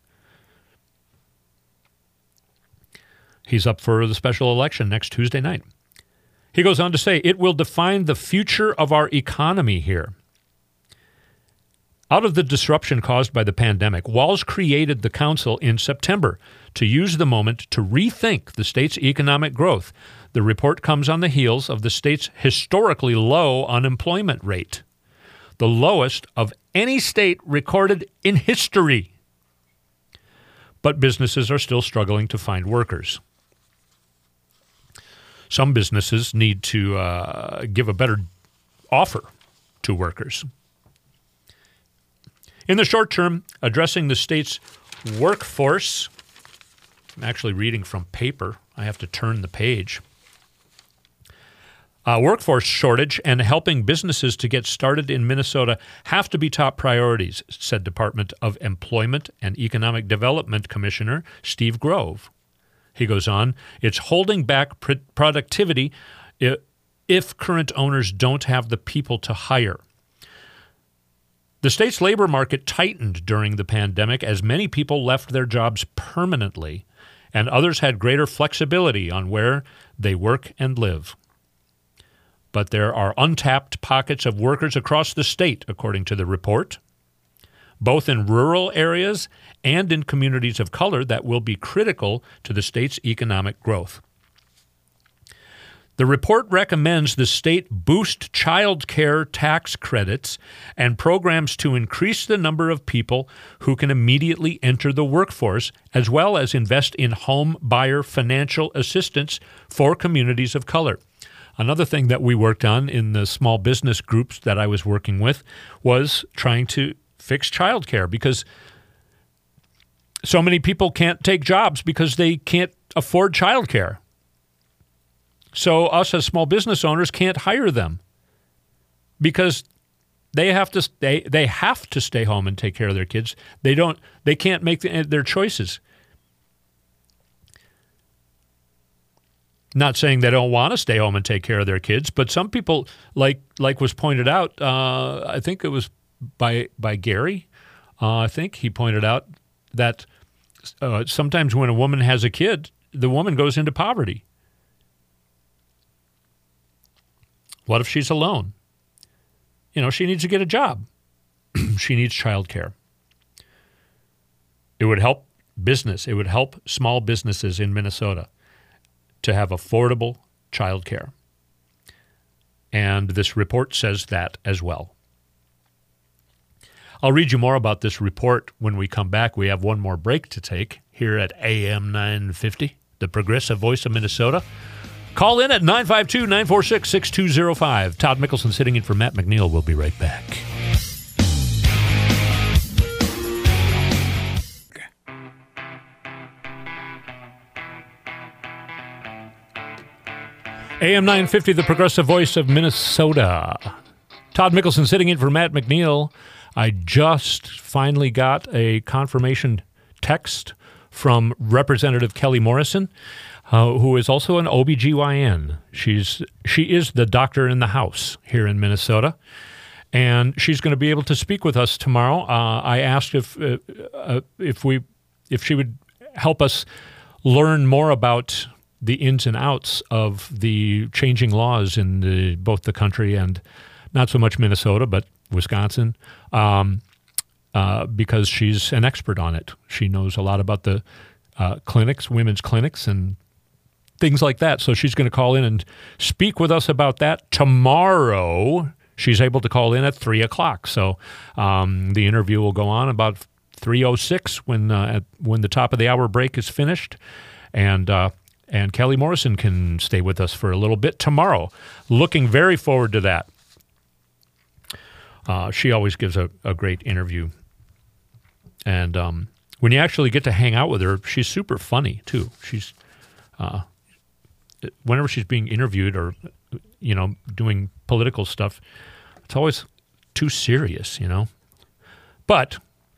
He's up for the special election next Tuesday night. He goes on to say, it will define the future of our economy here. Out of the disruption caused by the pandemic, Walz created the council in September to use the moment to rethink the state's economic growth. The report comes on the heels of the state's historically low unemployment rate, the lowest of any state recorded in history. But businesses are still struggling to find workers. Some businesses need to uh, give a better offer to workers. In the short term, addressing the state's workforce, I'm actually reading from paper. I have to turn the page. Uh, workforce shortage and helping businesses to get started in Minnesota have to be top priorities, said Department of Employment and Economic Development Commissioner Steve Grove. He goes on, it's holding back pr- productivity if, if current owners don't have the people to hire. The state's labor market tightened during the pandemic as many people left their jobs permanently, and others had greater flexibility on where they work and live. But there are untapped pockets of workers across the state, according to the report, both in rural areas and in communities of color that will be critical to the state's economic growth. The report recommends the state boost child care tax credits and programs to increase the number of people who can immediately enter the workforce, as well as invest in home buyer financial assistance for communities of color. Another thing that we worked on in the small business groups that I was working with was trying to fix childcare, because so many people can't take jobs because they can't afford childcare. So us as small business owners can't hire them because they have to stay, they have to stay home and take care of their kids. They don't. They can't make the, their choices. Not saying they don't want to stay home and take care of their kids, but some people, like like was pointed out, uh, I think it was by by Gary, uh, I think he pointed out that uh, sometimes when a woman has a kid, the woman goes into poverty. What if she's alone? You know, she needs to get a job. She needs childcare. It would help business. It would help small businesses in Minnesota to have affordable childcare. And this report says that as well. I'll read you more about this report when we come back. We have one more break to take here at A M nine fifty, the progressive voice of Minnesota. Call in at nine five two, nine four six, six two zero five. Todd Mickelson sitting in for Matt McNeil. We'll be right back. A M nine fifty, the progressive voice of Minnesota. Todd Mickelson sitting in for Matt McNeil. I just finally got a confirmation text from Representative Kelly Morrison, uh, who is also an O B G Y N. She's she is the doctor in the house here in Minnesota, and she's going to be able to speak with us tomorrow. Uh, I asked if uh, uh, if we if she would help us learn more about the ins and outs of the changing laws in the, both the country and not so much Minnesota, but Wisconsin, um, uh, because she's an expert on it. She knows a lot about the uh, clinics, women's clinics, and things like that. So she's going to call in and speak with us about that tomorrow. She's able to call in at three o'clock. So um, the interview will go on about three oh six when uh, at, when the top of the hour break is finished, and uh, and Kelly Morrison can stay with us for a little bit tomorrow. Looking very forward to that. Uh, she always gives a, a great interview. And um, when you actually get to hang out with her, she's super funny, too. She's, uh, whenever she's being interviewed or, you know, doing political stuff, it's always too serious, you know. But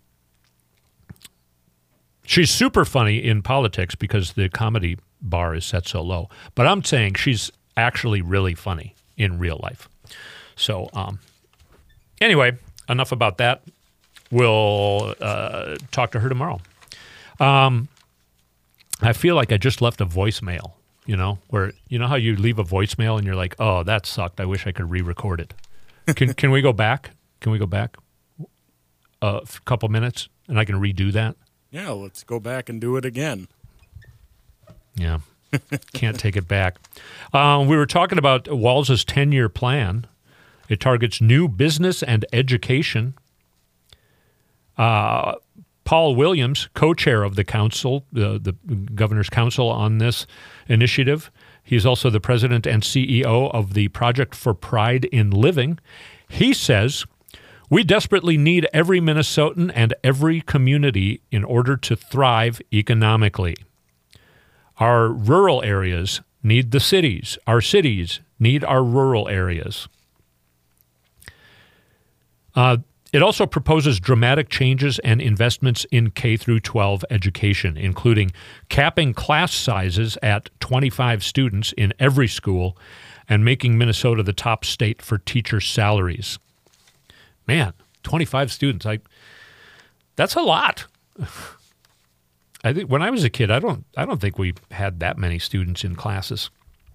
she's super funny in politics because the comedy bar is set so low. But I'm saying she's actually really funny in real life. So, um, anyway, enough about that. We'll uh, talk to her tomorrow. Um, I feel like I just left a voicemail, you know, where, you know how you leave a voicemail and you're like, oh, that sucked. I wish I could re-record it. Can can we go back? Can we go back a couple minutes and I can redo that? Yeah, let's go back and do it again. Yeah, can't take it back. Uh, we were talking about Walz's ten-year plan. It targets new business and education. Uh, Paul Williams, co-chair of the council, the, the governor's council on this initiative. He's also the president and C E O of the Project for Pride in Living. He says, we desperately need every Minnesotan and every community in order to thrive economically. Our rural areas need the cities. Our cities need our rural areas. Uh, it also proposes dramatic changes and investments in K through twelve education, including capping class sizes at twenty-five students in every school and making Minnesota the top state for teacher salaries. Man, twenty-five students. I that's a lot. I think when I was a kid, I don't I don't think we had that many students in classes.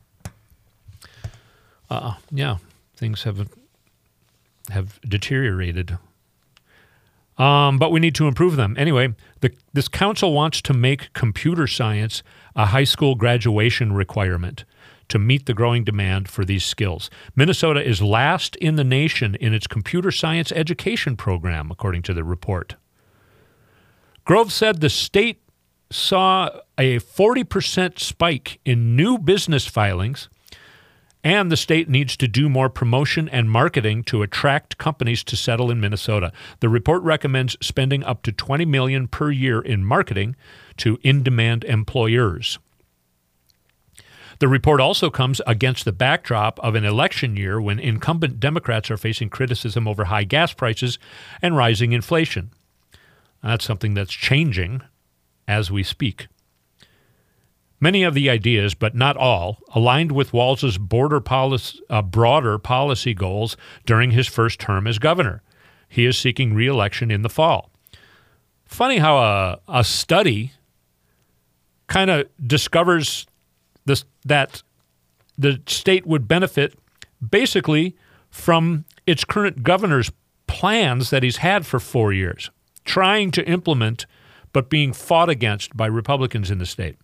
Uh, yeah, things have have deteriorated. Um, but we need to improve them. Anyway, the, this council wants to make computer science a high school graduation requirement to meet the growing demand for these skills. Minnesota is last in the nation in its computer science education program, according to the report. Grove said the state saw a forty percent spike in new business filings, and the state needs to do more promotion and marketing to attract companies to settle in Minnesota. The report recommends spending up to twenty million dollars per year in marketing to in-demand employers. The report also comes against the backdrop of an election year when incumbent Democrats are facing criticism over high gas prices and rising inflation. That's something that's changing as we speak. Many of the ideas, but not all, aligned with Walz's border policy, uh, broader policy goals during his first term as governor. He is seeking re-election in the fall. Funny how a, a study kind of discovers this, that the state would benefit basically from its current governor's plans that he's had for four years, trying to implement but being fought against by Republicans in the state.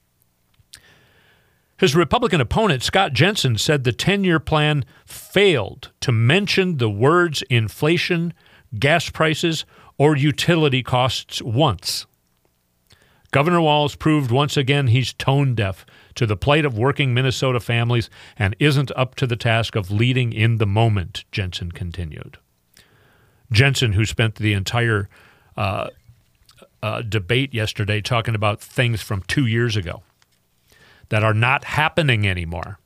His Republican opponent, Scott Jensen, said the ten-year plan failed to mention the words inflation, gas prices, or utility costs once. Governor Walz proved once again he's tone deaf to the plight of working Minnesota families and isn't up to the task of leading in the moment, Jensen continued. Jensen, who spent the entire uh, uh, debate yesterday talking about things from two years ago that are not happening anymore.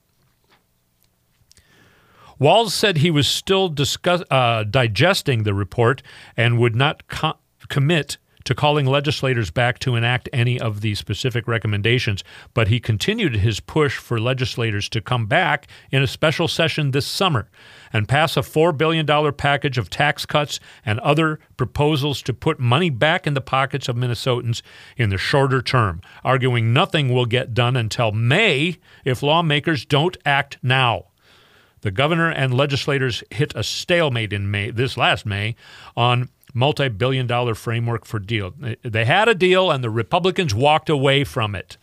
Walz said he was still discuss, uh, digesting the report and would not co- commit to calling legislators back to enact any of the specific recommendations, but he continued his push for legislators to come back in a special session this summer and pass a four billion dollars package of tax cuts and other proposals to put money back in the pockets of Minnesotans in the shorter term, arguing nothing will get done until May if lawmakers don't act now. The governor and legislators hit a stalemate in May, this last May, on multi-billion dollar framework for deal. They had a deal and the Republicans walked away from it.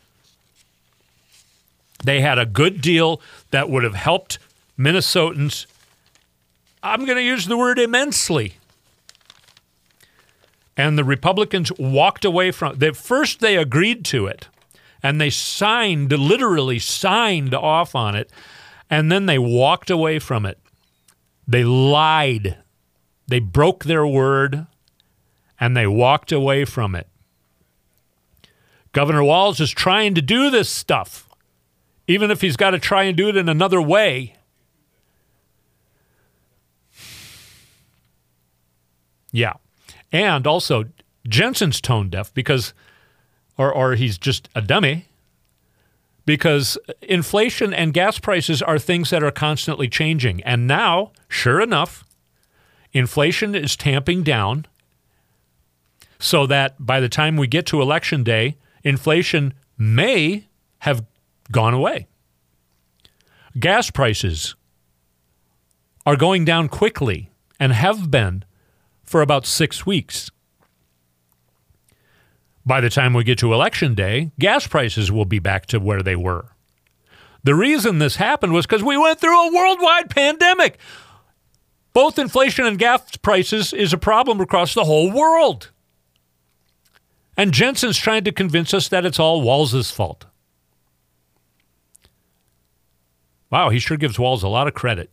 They had a good deal that would have helped Minnesotans, I'm going to use the word immensely. And the Republicans walked away from it. First they agreed to it and they signed, literally signed off on it, and then they walked away from it. They lied. They broke their word, and they walked away from it. Governor Walz is trying to do this stuff, even if he's got to try and do it in another way. Yeah. And also, Jensen's tone deaf because, or, or he's just a dummy, because inflation and gas prices are things that are constantly changing. And now, sure enough, inflation is tamping down so that by the time we get to Election Day, inflation may have gone away. Gas prices are going down quickly and have been for about six weeks. By the time we get to Election Day, gas prices will be back to where they were. The reason this happened was because we went through a worldwide pandemic. Both inflation and gas prices is a problem across the whole world. And Jensen's trying to convince us that it's all Walz's fault. Wow, he sure gives Walz a lot of credit.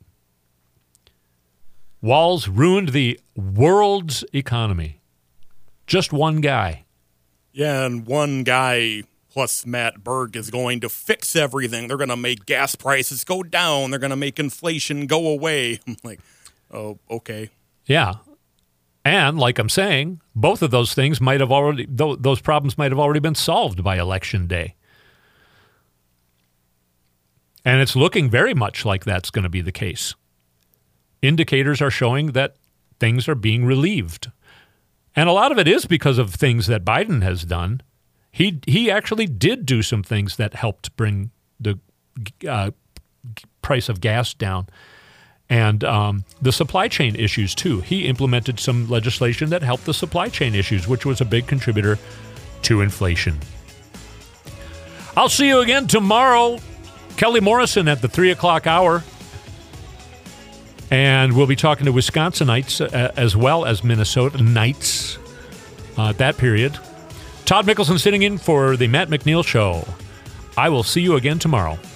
Walz ruined the world's economy. Just one guy. Yeah, and one guy plus Matt Berg is going to fix everything. They're going to make gas prices go down. They're going to make inflation go away. I'm like, oh, okay. Yeah. And like I'm saying, both of those things might have already, those problems might have already been solved by Election Day. And it's looking very much like that's going to be the case. Indicators are showing that things are being relieved. And a lot of it is because of things that Biden has done. He he actually did do some things that helped bring the uh, price of gas down. And um, the supply chain issues, too. He implemented some legislation that helped the supply chain issues, which was a big contributor to inflation. I'll see you again tomorrow. Kelly Morrison at the three o'clock hour. And we'll be talking to Wisconsinites uh, as well as Minnesotanites uh, at that period. Todd Mickelson sitting in for the Matt McNeil Show. I will see you again tomorrow.